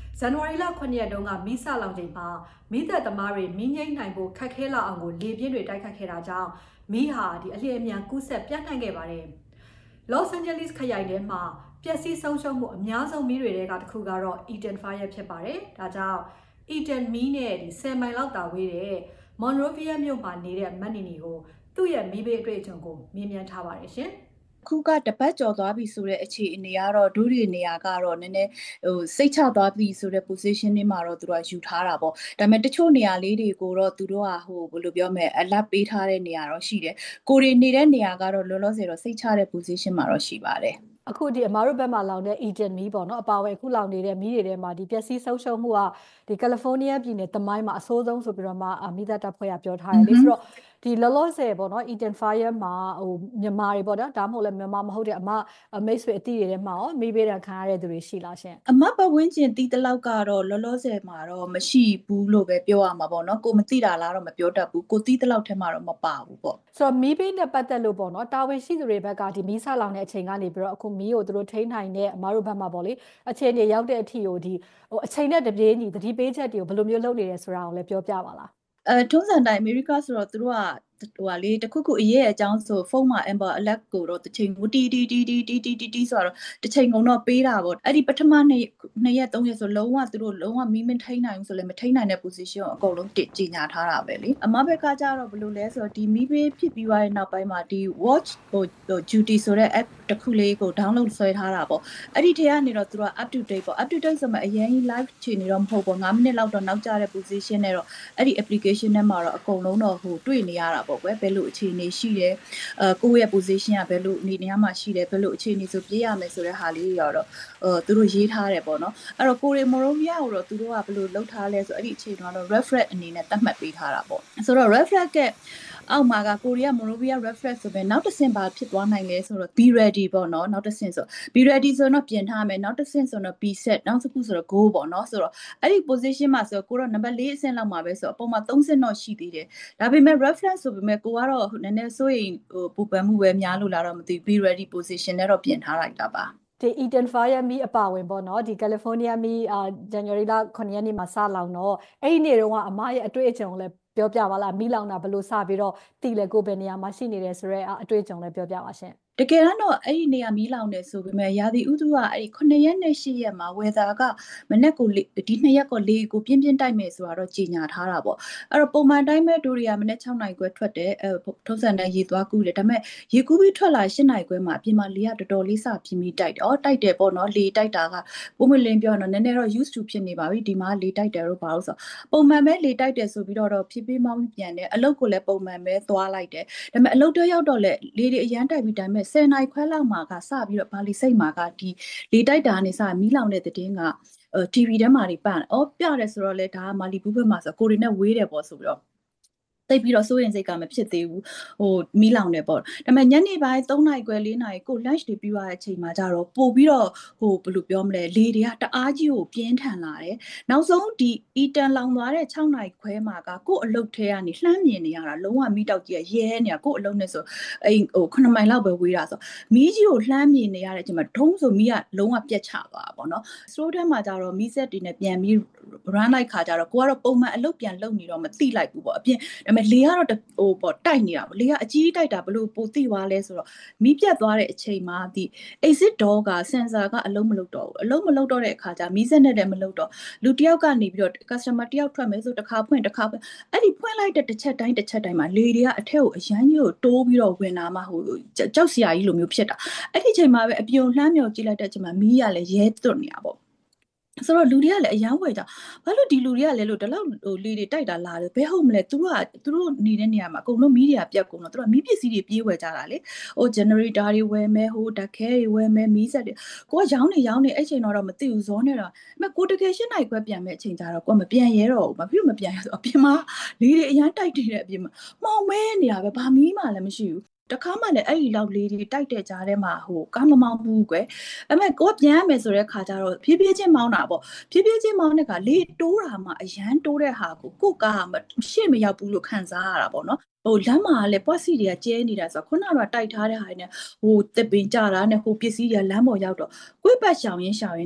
ဇန်နဝါရီလခုနှစ်ရက်တုန်းကမီးစလောင်ချိန်မှာမီးသက်သမားတွေမီးငိမ့်နိုင်ဖို့ခက်ခဲလောက်အောင်ကိုလေပြင်းတွေတိုက်ခတ်ခဲ့တာကြောင့်မီးဟာဒီအလျင်အမြန်ကူးဆက်ပြန့်နှံ့ခဲ့ပါတယ်။ Los Angeles ခရိုင်ထဲမှာပျက်စီးဆုံးရှုံးမှုအများဆုံးမီးတွေထဲကတစ်ခုကတော့ Eaton Fire ဖြစ်ပါတယ်။ဒါကြောင့် Eaton မီးနဲ့ဒီtenမိုင်လောက်သာဝေးတဲ့ Monrovia မြို့မှာနေတဲ့မတ်နီနီကိုသူ့ရဲ့မီးဘေးအတွေ့အကြုံကိုမြင်မြန်ထားပါတယ်ရှင်။ခုကတပတ်ကြော်သွားပြီဆိုတဲ့အခြေအနေကတော့ဒုတွေနေရာကတော့နည်းနည်းဟိုစိတ်ချသွားပြီဆိုတဲ့ position တွေမှာတော့သူတို့ကယူထားတာပေါ့ဒါပေမဲ့တချို့နေရာလေးတွေကိုတော့သူတို့ကဟိုဘယ်လိုပြောမလဲ alert ပေးထားတဲ့နေရာတော့ရှိတယ်ကိုရီနေတဲ့နေရာကတော့လောလောဆယ်တော့စိတ်ချတဲ့ position မှာတော့ရှိပါတယ်အခုဒီအမားတို့ဘက်မှာလောင်တဲ့ Eaton မီးပေါ့နော်အပါအဝင်အခုလောင်နေတဲ့မီးတွေထဲမှာဒီပျက်စီးဆုံးရှုံးမှုကဒီကယ်လီဖိုးနီးယားပြည်နယ်တမိုင်းမှာအဆိုးဆုံးဆိုပြီးတော့မှမီးသတ်တပ်ဖွဲ့ကပြောထားတယ်လေဆိုတော့ဒီလောလောဆယ်ပေါ့နော် Eaton Fire မှာဟိုမြန်မာတွေပေါ့နော်ဒါမှမဟုတ်လည်းမြန်မာမဟုတ်တဲ့အမမိတ်ဆွေအသီးတွေထဲမှာရောမီးဘေးဒဏ်ခံရတဲ့သူတွေရှိလားရှင်အမပတ်ဝန်းကျင်တီးတလောက်ကတော့လောလောဆယ်မှာတော့မရှိဘူးလို့ပဲပြောရမှာပေါ့နော်ကိုမသိတာလားတော့မပြောတတ်ဘူးကိုတီးတလောက်ထဲမှာတော့မပါဘူးပေါ့ဆိုတော့မီးဘေးနဲ့ပတ်သက်လို့ပေါ့နော်တာဝန်ရှိသူတွေဘက်ကဒီမီးဆလောင်တဲ့အချိန်ကနေပြီးတော့အခုမီးကိုသူတို့ထိန်းနိုင်တဲ့အမားတို့ဘက်မှာပေါ့လေအခြေအနေရောက်တဲ့အထိကိုဒီဟိုအချိန်နဲ့တပြေးညီသတိပေးချက်တွေကိုဘယ်လိုမျိုးလုပ်နေလဲဆိုတာကိုလည်းပြောပြပါလားအဲထုံးစံတိုင်းအမေရိကဆိုတော့သူတို့ကဟိုဟာလေတခုခုအရေးအကြောင်းဆိုဖုန်းမှာ Amber Alert ကိုတော့တစ်ချိန်တီတီတီတီတီတီတီဆိုတော့တစ်ချိန်ကုန်တော့ပေးတာပေါ့အဲ့ဒီပထမနေ့နှစ်ရက်သုံးရက်ဆိုလုံးဝသူတို့လုံးဝမီးမထိန်နိုင်ဘူးဆိုလည်းမထိန်နိုင်တဲ့ position ကိုအကုန်လုံးတင်ကြီးညာထားတာပဲလေအမဘက်ကကြတော့ဘယ်လိုလဲဆိုတော့ဒီမီးဘေးဖြစ်ပြီးသွားတဲ့နောက်ပိုင်းမှာဒီ watch ဟို duty ဆိုတဲ့ app တစ်ခုလေးကို download ဆွဲထားတာပေါ့အဲ့ဒီထဲကနေတော့သူတို့ up to date ပေါ့ up to date ဆိုမှအရင် live ချိန်နေတော့မဟုတ်ပေါ့nineမိနစ်လောက်တော့နောက်ကျတဲ့ position နဲ့တော့အဲ့ဒီ application ထဲမှာတော့အကုန်လုံးတော့ဟိုတွေ့နေရတာပေါ့ကွယ်ဘယ်လိုအခြေအနေရှိတယ်အဲကိုယ့်ရဲ့ position ကဘယ်လိုအနေနေရာမှာရှိတယ်ဘယ်လိုအခြေအနေဆိုပြေးရမယ်ဆိုတဲ့ဟာလေးတွေတော့အဲသူတို့ရေးထားတယ်ပေါ့နော်အဲ့တော့ကိုရီမိုရိုဗီယာကိုတော့သူတို့ကဘယ်လိုလုပ်ထားလဲဆိုအဲ့ဒီအခြေအနေကတော့ reference အနေနဲ့သတ်မှတ်ပေးထားတာပေါ့ဆိုတော့ reference ကအောက်မှာကကိုရီးယားမိုရိုဗီယာ reference ဆိုပဲနောက်တစ်ဆင့်ပါဖြစ်သွားနိုင်လဲဆိုတော့ be ready ပေါ့နော်နောက်တစ်ဆင့်ဆို be ready ဆိုတော့ပြင်ထားမယ်နောက်တစ်ဆင့်ဆိုတော့ be set နောက်တစ်ခုဆိုတော့ go ပေါ့နော်ဆိုတော့အဲ့ဒီ position မှာဆိုတော့ကိုတော့နံပါတ်fourအဆင့်လောက်မှာပဲဆိုတော့အပေါ်မှာthreeဆင့်တော့ရှိသေးတယ်ဒါပေမဲ့ reference ဆိုပေမဲ့ကိုကတော့နည်းနည်းစိုးရင်ဟိုပူပန်မှုပဲများလို့လာတော့မသိ be ready position နဲ့တော့ပြင်ထားလိုက်တာပါဒီ Eaton Fire မီးအပါဝင်ပေါ့နော်ဒီ California မီးအာ January လnineရက်နေ့မှာစလောင်တော့အဲ့ဒီနေ့တုန်းကအမရဲ့အတွေ့အကြုံလည်းပြောပြပါလားမီးလောင်တာဘယ်လိုစပြီးတော့တည်လဲကိုပဲနေရာမှာရှိနေတယ်ဆိုတော့အတွေ့အကြုံလည်းပြောပြပါရှင်တကယ်တော့အဲ့ဒီနေရာမီးလောင်နေဆိုပေမဲ့ရာသီဥတုကအဲ့ဒီnineရက်နဲ့eightရက်မှာ weather ကမနေ့ကဒီtwoရက်ကလေကိုပြင်းပြင်းတိုက်မယ်ဆိုတာတော့ကြီးညာထားတာပေါ့အဲ့တော့ပုံမှန်တိုင်းပဲဒိုရီယာမနေ့sixနာရီခွဲထွက်တယ်အဲထုံးစံတိုင်းရေသွားကူးတယ်ဒါပေမဲ့ရေကူးပြီးထွက်လာeightနာရီခွဲမှာအပြင်မှာလေကတော်တော်လေးစပြင်းပြီးတိုက်တယ်ဩတိုက်တယ်ပေါ့နော်လေတိုက်တာကပုံမှန်လင်းပြောတော့နည်းနည်းတော့ used to ဖြစ်နေပါပြီဒီမှာလေတိုက်တယ်လို့ပါလို့ဆိုပုံမှန်ပဲလေတိုက်တယ်ဆိုပြီးတော့ဖြည်းဖြည်းမောင်းပြန်တယ်အလုပ်ကိုလည်းပုံမှန်ပဲသွားလိုက်တယ်ဒါပေမဲ့အလုပ်တော့ရောက်တော့လေလေတွေအရန်တိုက်ပြီးဒါပေမဲ့tenနာရီခွဲလောက်မှာကစပြီးတော့ဘာလီစိတ်မှာကဒီလေတိုက်တာနေစမီးလောင်တဲ့တဲ့တင်းကအဲ T V ထဲမှာနေပန့်အော်ပြတယ်ဆိုတော့လေဒါကမာလီဘူးဘက်မှာဆိုကိုရီနဲ့ဝေးတယ်ပေါ့ဆိုပြီးတော့တိတ်ပြီးတော့စိုးရင်စိတ်ကမဖြစ်သေးဘူးဟိုမီးလောင်တယ်ပေါ့ဒါပေမဲ့ညနေပိုင်းthreeနာရီခွဲfourနာရီကို lunch တွေပြီးသွားတဲ့အချိန်မှာကျတော့ပို့ပြီးတော့ဟိုဘယ်လိုပြောမလဲလေတွေကတအားကြီးကိုပြင်းထန်လာတယ်နောက်ဆုံးဒီ Eaton လောင်သွားတဲ့sixနာရီခွဲမှာကကို့အလုပ်ထဲကနေလှမ်းမြင်နေရတာလုံးဝမီးတောက်ကြီးရဲနေတာကို့အလုပ်နဲ့ဆိုအိမ်ဟိုnineမိုင်လောက်ပဲဝေးတာဆိုမီးကြီးကိုလှမ်းမြင်နေရတဲ့အချိန်မှာဒုံးဆိုမီးကလုံးဝပြတ်ချသွားတာပေါ့နော် store ထဲမှာကျတော့မီးစက်တွေနဲ့ပြန်ပြီး run လိုက်ခါကျတော့ကိုကတော့ပုံမှန်အလုပ်ပြန်လုပ်နေတော့မသိလိုက်ဘူးပေါ့အပြင်ဒါပေမဲ့လေကတော့ဟိုပေါ့တိုက်နေတာပေါ့လေကအကြီးတိုက်တာဘလို့ပိုသိသွားလဲဆိုတော့မီးပြတ်သွားတဲ့အချိန်မှာဒီ exit door က sensor ကအလုံးမလုပ်တော့ဘူးအလုံးမလုပ်တော့တဲ့အခါကျမီးစက်နဲ့လည်းမလုပ်တော့လူတယောက်ကနေပြီးတော့ customer တယောက်ထွက်မယ်ဆိုတစ်ခါဖွင့်တစ်ခါဖွင့်အဲ့ဒီဖွင့်လိုက်တဲ့တစ်ချက်တိုင်းတစ်ချက်တိုင်းမှာလေတွေကအထက်ကိုအရန်ကြီးကိုတိုးပြီးတော့ဝင်လာမှဟိုကြောက်စရာကြီးလိုမျိုးဖြစ်တာအဲ့ဒီချိန်မှာပဲအပြုံလှမ်းမြော်ကြည့်လိုက်တဲ့အချိန်မှာမီးရလည်းရဲသွတ်နေတာပေါ့ဆိုတော့လူတွေကလည်းအယမ်းဝယ်ကြဘာလို့ဒီလူတွေကလည်းလို့ဒီလောက်ဟိုလေတွေတိုက်တာလာတယ်ဘယ်ဟုတ်မလဲသူတို့ကသူတို့နေတဲ့နေရာမှာအကုန်လုံးမီးတွေကပြတ်ကုန်တော့သူတို့ကမီးပစ္စည်းတွေပြေးဝယ်ကြတာလေဟို generator တွေဝယ်မယ်ဟိုဓာတ်ခဲတွေဝယ်မယ်မီးစက်တွေကိုကရောင်းနေရောင်းနေအဲ့ချိန်တော့မသိဘူးဇောနေတာအမေကိုတကယ်eightနာရီခွဲပြန်မဲ့အချိန်ကြတော့ကိုကမပြန်ရဲတော့ဘူးမဖြစ်မပြန်ရဲဆိုအပြင်မှာလေတွေအရန်တိုက်နေတဲ့အပြင်မှာမှောင်မဲနေတာပဲဘာမီးမှလည်းမရှိဘူးတခါမှလည်းအဲ့ဒီလောက်လေးတွေတိုက်တဲ့ကြားထဲမှာဟိုကားမမောင်းဘူးကွယ်အဲ့မဲ့ကိုပြန်ရမယ်ဆိုတဲ့ခါကျတော့ဖြည်းဖြည်းချင်းမောင်းတာပေါ့ဖြည်းဖြည်းချင်းမောင်းတဲ့ကလေတိုးတာမှအရန်တိုးတဲ့ဟာကိုကိုကားရှေ့မရောက်ဘူးလို့ခံစားရတာပေါ့နော်ဟိုလမ်းမှာလည်းပွက်စီတွေကကျဲနေတာဆိုခုနကတော့တိုက်ထားတဲ့ဟာတွေနဲ့ဟိုတစ်ပင်ကြတာနဲ့ဟိုပစ္စည်းတွေကလမ်းပေါ်ရောက်တော့ကိုယ့်ဘက်ရှောင်ရင်းရှောင်ရင်းနဲ့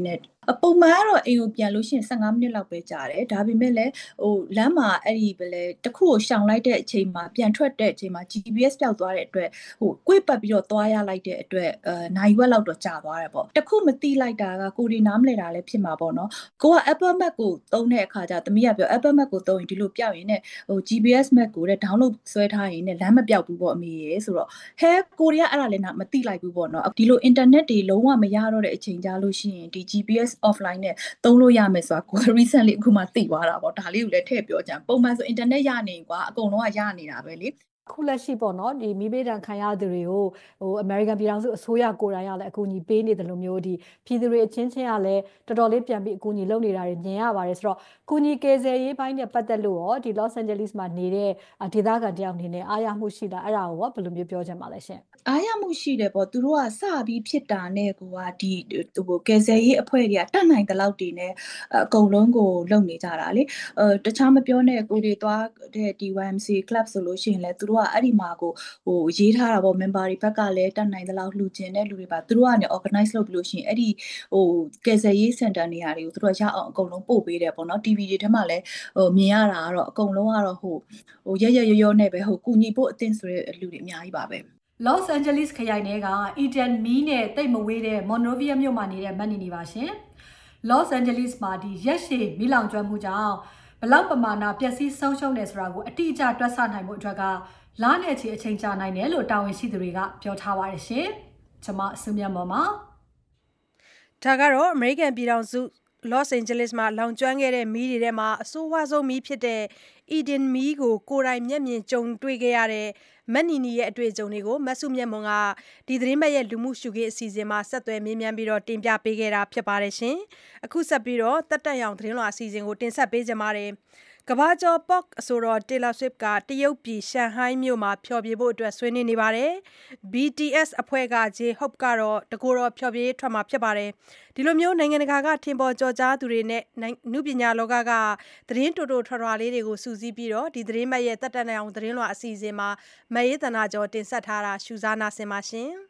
အပုံမှန်ကတော့အိမ်ကိုပြန်လို့ရှိရင်fifteenမိနစ်လောက်ပဲကြာတယ်ဒါပေမဲ့လည်းဟိုလမ်းမှာအဲ့ဒီပဲလေတစ်ခုကိုရှောင်လိုက်တဲ့အချိန်မှာပြန်ထွက်တဲ့အချိန်မှာ G P S ပျောက်သွားတဲ့အတွက်ဟိုကိုယ်ပတ်ပြီးတော့သွားရလိုက်တဲ့အတွက်အဲနိုင်ဝက်လောက်တော့ကြာသွားတယ်ပေါ့တစ်ခုမသိလိုက်တာကကိုဒီနားမလဲတာလည်းဖြစ်မှာပေါ့နော်ကိုက Apple Map ကိုသုံးတဲ့အခါကျသမီးကပြော Apple Map ကိုသုံးရင်ဒီလိုပျောက်ရင်ねဟို G P S Map ကိုတဲ့ download ဆွဲထားရင်ねလမ်းမပျောက်ဘူးပေါ့အမေရေဆိုတော့ဟဲကိုရီးယားအဲ့ဒါလည်းမသိလိုက်ဘူးပေါ့နော်ဒီလို internet တွေလုံးဝမရတော့တဲ့အချိန်ကြလို့ရှိရင်ဒီ G P S offline နဲ့သုံးလို့ရမယ်ဆိုတာကို recently အခုမှသိသွားတာပေါ့ဒါလေးကိုလည်းထည့်ပြောကြံပုံမှန်ဆို internet ရနေကွာအကုန်လုံးကရနေတာပဲလေခုလက်ရှိပေါ့နော်ဒီမိဘတန်ခံရသူတွေကိုဟို American ပြည်ထောင်စုအစိုးရကိုယ်တိုင်ကလည်းအကူအညီပေးနေတယ်လို့မျိုးဒီပြည်သူတွေအချင်းချင်းကလည်းတော်တော်လေးပြန်ပြီးအကူအညီလုပ်နေတာတွေမြင်ရပါတယ်ဆိုတော့ကူညီကယ်ဆယ်ရေးပိုင်းနဲ့ပတ်သက်လို့ရောဒီ Los Angeles မှာနေတဲ့ဒေသခံတယောက်အနေနဲ့အားရမှုရှိတာအဲ့ဒါကိုရောဘယ်လိုမျိုးပြောချင်ပါလဲရှင်အားရမှုရှိတယ်ပေါ့သူတို့ကစပြီးဖြစ်တာနဲ့ကိုကဒီဟိုကယ်ဆယ်ရေးအဖွဲ့တွေကတတ်နိုင်တဲ့လောက်တွေနဲ့အကုန်လုံးကိုလုပ်နေကြတာလေအဲတခြားမပြောနဲ့ကိုတွေသွားတဲ့ဒီ Y M C A club ဆိုလို့ရှိရင်လည်းသူတို့ကအဲ့ဒီမှာကိုဟိုရေးထားတာပေါ့ member တွေဘက်ကလည်းတတ်နိုင်တဲ့လောက်လှူကျင်တဲ့လူတွေပါသူတို့ကနေ organize လုပ်ပြီးလို့ရှိရင်အဲ့ဒီဟိုကယ်ဆယ်ရေး center နေရာတွေကိုသူတို့ရအောင်အကုန်လုံးပို့ပေးတယ်ပေါ့နော် T V တွေထဲမှာလည်းဟိုမြင်ရတာကတော့အကုန်လုံးကတော့ဟိုဟိုရရရရနဲ့ပဲဟိုကူညီဖို့အသင့်ဆိုတဲ့လူတွေအများကြီးပါပဲ Los Angeles ခရိုင်ထဲက Eden Mee နဲ့တိတ်မဝေးတဲ့ Monrovia မြို့မှာနေတဲ့မန်နီနီပါရှင်။ Los Angeles မှာဒီရက်ရှည်မီးလောင်ကျွမ်းမှုကြောင့်ဘလောက်ပမာဏပျက်စီးဆုံးရှုံးနေဆိုတာကိုအတိအကျတွက်ဆနိုင်မှုအတွက်ကလနဲ့ချီအချိန်ကြာနိုင်တယ်လို့တာဝန်ရှိသူတွေကပြောထားပါတယ်ရှင်။ကျွန်မအစုမြတ်မော်ပါ။ဒါကတော့ American ပြည်ထောင်စု Los Angeles မှာလောင်ကျွမ်းခဲ့တဲ့မီးတွေထဲမှာအဆိုးဝါးဆုံးမီးဖြစ်တဲ့ Eden မီးကိုကိုယ်တိုင်မျက်မြင်ကြုံတွေ့ခဲ့ရတဲ့မက်နီနီရဲ့အတွေ့အကြုံတွေကိုမဆုမြတ်မွန်ကဒီသတင်းပတ်ရဲ့လူမှုရှုခင်းအစီအစဉ်မှာဆက်သွယ်မေးမြန်းပြီးတော့တင်ပြပေးခဲ့တာဖြစ်ပါတယ်ရှင်။အခုဆက်ပြီးတော့တက်တက်ရောင်သတင်းလွှာအစီအစဉ်ကိုတင်ဆက်ပေးကြပါမယ်။ကမ္ဘာကျော် Pop အဆိုတော် Taylor Swift ကတရုတ်ပြည်ရှန်ဟိုင်းမြို့မှာဖျော်ဖြေဖို့အတွက်ဆွေးနွေးနေပါတယ်။ B T S အဖွဲ့က J-Hope ကတော့တကူတော်ဖျော်ဖြေထွက်မှာဖြစ်ပါတယ်။ဒီလိုမျိုးနိုင်ငံတကာကထင်ပေါ်ကျော်ကြားသူတွေနဲ့နုပညာလောကကသတင်းတူတူထွာထွာလေးတွေကိုစူးစီးပြီးတော့ဒီသတင်းပတ်ရဲ့တက်တက်နိုင်အောင်သတင်းလွှာအစီအစဉ်မှာမရေးတနာကျော်တင်ဆက်ထားတာရှုစားနာဆင်ပါရှင်။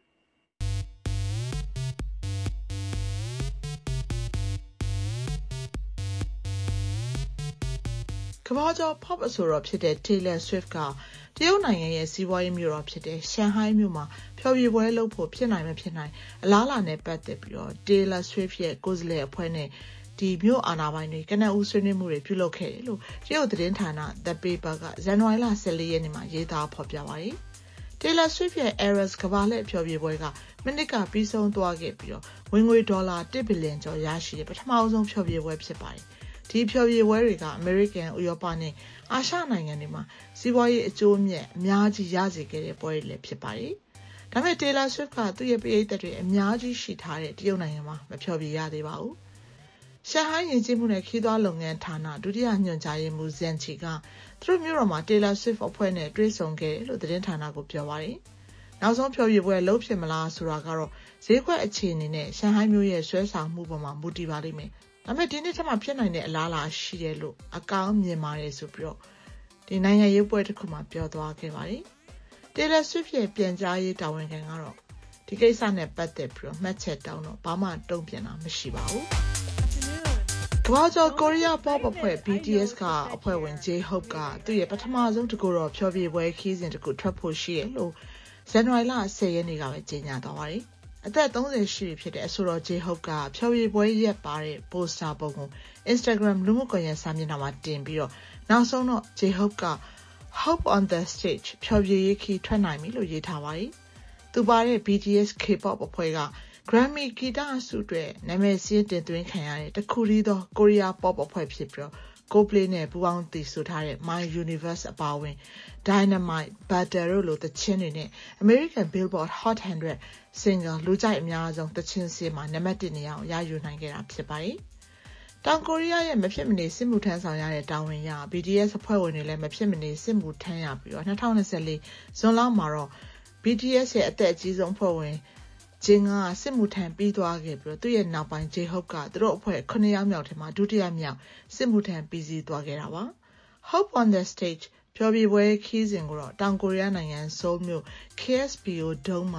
ကမ္ဘာကျော် pop အဆိုတော်ဖြစ်တဲ့ Taylor Swift ကတရုတ်နိုင်ငံရဲ့စီးပွားရေးမြို့တော်ဖြစ်တဲ့ရှန်ဟိုင်းမြို့မှာဖျော်ဖြေပွဲလုပ်ဖို့ဖြစ်နိုင်မဖြစ်နိုင်အလားအလာနဲ့ပတ်သက်ပြီးတော့ Taylor Swift ရဲ့ကိုယ်စားလှယ်အဖွဲ့နဲ့ဒီမြို့အာဏာပိုင်တွေကနဦးဆွေးနွေးမှုတွေပြုလုပ်ခဲ့တယ်လို့တရုတ်သတင်းဌာန The Paper ကဇန်နဝါရီလfourteenရက်နေ့မှာရေးသားဖော်ပြပါတယ်။ Taylor Swift ရဲ့ Eras ကမ္ဘာလှည့်ဖျော်ဖြေပွဲကမိနစ်ကပြီးဆုံးသွားခဲ့ပြီးတော့ဝင်ငွေဒေါ်လာoneဘီလီယံကျော်ရရှိတဲ့ပထမဆုံးဖျော်ဖြေပွဲဖြစ်ပါတယ်။ဒီဖျော်ဖြေပွဲတွေကအမေရိကန်၊ဥရောပနဲ့အာရှနိုင်ငံတွေမှာစီးပွားရေးအကျိုးအမြတ်အများကြီးရစေခဲ့တဲ့ပွဲတွေလည်းဖြစ်ပါတယ်။ဒါပေမဲ့ Taylor Swift ကသူ့ရဲ့ပရိသတ်တွေအများကြီးရှိထားတဲ့တရုတ်နိုင်ငံမှာမဖျော်ဖြေရသေးပါဘူး။ရှန်ဟိုင်းယဉ်ကျေးမှုနဲ့ခီးသွွားလုပ်ငန်းဌာနဒုတိယညွှန်ကြားရေးမှူး Zhen Qi ကသူတို့မြို့တော်မှာ Taylor Swift အဖွဲ့နဲ့တွေ့ဆုံခဲ့တယ်လို့သတင်းဌာနကိုပြောပါတယ်။နောက်ဆုံးဖျော်ဖြေပွဲလုပ်ဖြစ်မလားဆိုတာကတော့ဈေးကွက်အခြေအနေနဲ့ရှန်ဟိုင်းမြို့ရဲ့ဆွဲဆောင်မှုပေါ်မှာမူတည်ပါလိမ့်မယ်။ဒါပေမဲ့ဒီနေ့ထက်မှဖြစ်နိုင်တဲ့အလားအလာရှိတယ်လို့အကောင်းမြင်ပါတယ်ဆိုပြီးတော့ဒီနိုင်ငံရေးပွဲတစ်ခုမှာပြောသွားခဲ့ပါတယ်။ Taylor Swift ရဲ့ပြန်ကြားရေးတာဝန်ခံကတော့ဒီကိစ္စနဲ့ပတ်သက်ပြီးတော့မှတ်ချက်တောင်းတော့ဘာမှတုံ့ပြန်တာမရှိပါဘူး။ကမ္ဘာကျော်ကိုရီးယား pop အဖွဲ့ B T S ကအဖွဲ့ဝင် J-Hope ကသူ့ရဲ့ပထမဆုံးတကူတော်ဖျော်ဖြေပွဲခီးစဉ်တစ်ခုထွက်ဖို့ရှိတယ်လို့ဇန်နဝါရီလtenရက်နေ့ကပဲကြေညာသွားပါတယ်။အသက်thirtyရှိပြီဖြစ်တဲ့အဆိုတော် J-Hope ကဖျော်ဖြေပွဲရက်ပါတဲ့ poster ပုံကို Instagram လူမှုကွန်ရက်စာမျက်နှာမှာတင်ပြီးတော့နောက်ဆုံးတော့ J-Hope က Hope on the stage ဖျော်ဖြေရေးခီးထွက်နိုင်ပြီလို့ရေးထားပါတယ်။သူပါတဲ့ B T S K-pop အဖွဲ့က Grammy ဂီတဆုအတွက်နာမည်စင်းတင်သွင်းခံရတဲ့တခုတည်းသောကိုရီးယား pop အဖွဲ့ဖြစ်ပြီးတော့ Coldplay နဲ့ပူးပေါင်းတည်ဆိုထားတဲ့ My Universe အပါအဝင် Dynamite, Butter တို့လိုသချင်းတွေနဲ့ American Billboard Hot one hundred Single လူကြိုက်အများဆုံးသချင်းစင်းမှာနံပါတ်oneနေရာကိုရယူနိုင်ခဲ့တာဖြစ်ပါတယ်။တောင်ကိုရီးယားရဲ့မဖြစ်မနေစစ်မှုထမ်းဆောင်ရတဲ့တာဝန်ရ B T S အဖွဲ့ဝင်တွေလည်းမဖြစ်မနေစစ်မှုထမ်းရပြီးတော့twenty twenty-fourဇွန်လမှာတော့ B T S ရဲ့အသက်အကြီးဆုံးအဖွဲ့ဝင်ဂျင်းကစစ်မှုထမ်းပြီးသွားခဲ့ပြီးတော့သူ့ရဲ့နောက်ပိုင်း J-Hope ကသူတို့အဖွဲ့nineယောက်မြောက်ထဲမှာဒုတိယမြောက်စစ်မှုထမ်းပြီးစီးသွားခဲ့တာပါ။ Hope on the stage ဖျော်ဖြေပွဲခီးစဉ်ကိုတော့တောင်ကိုရီးယားနိုင်ငံဆိုးလ်မြို့ K S B O Dome မှာ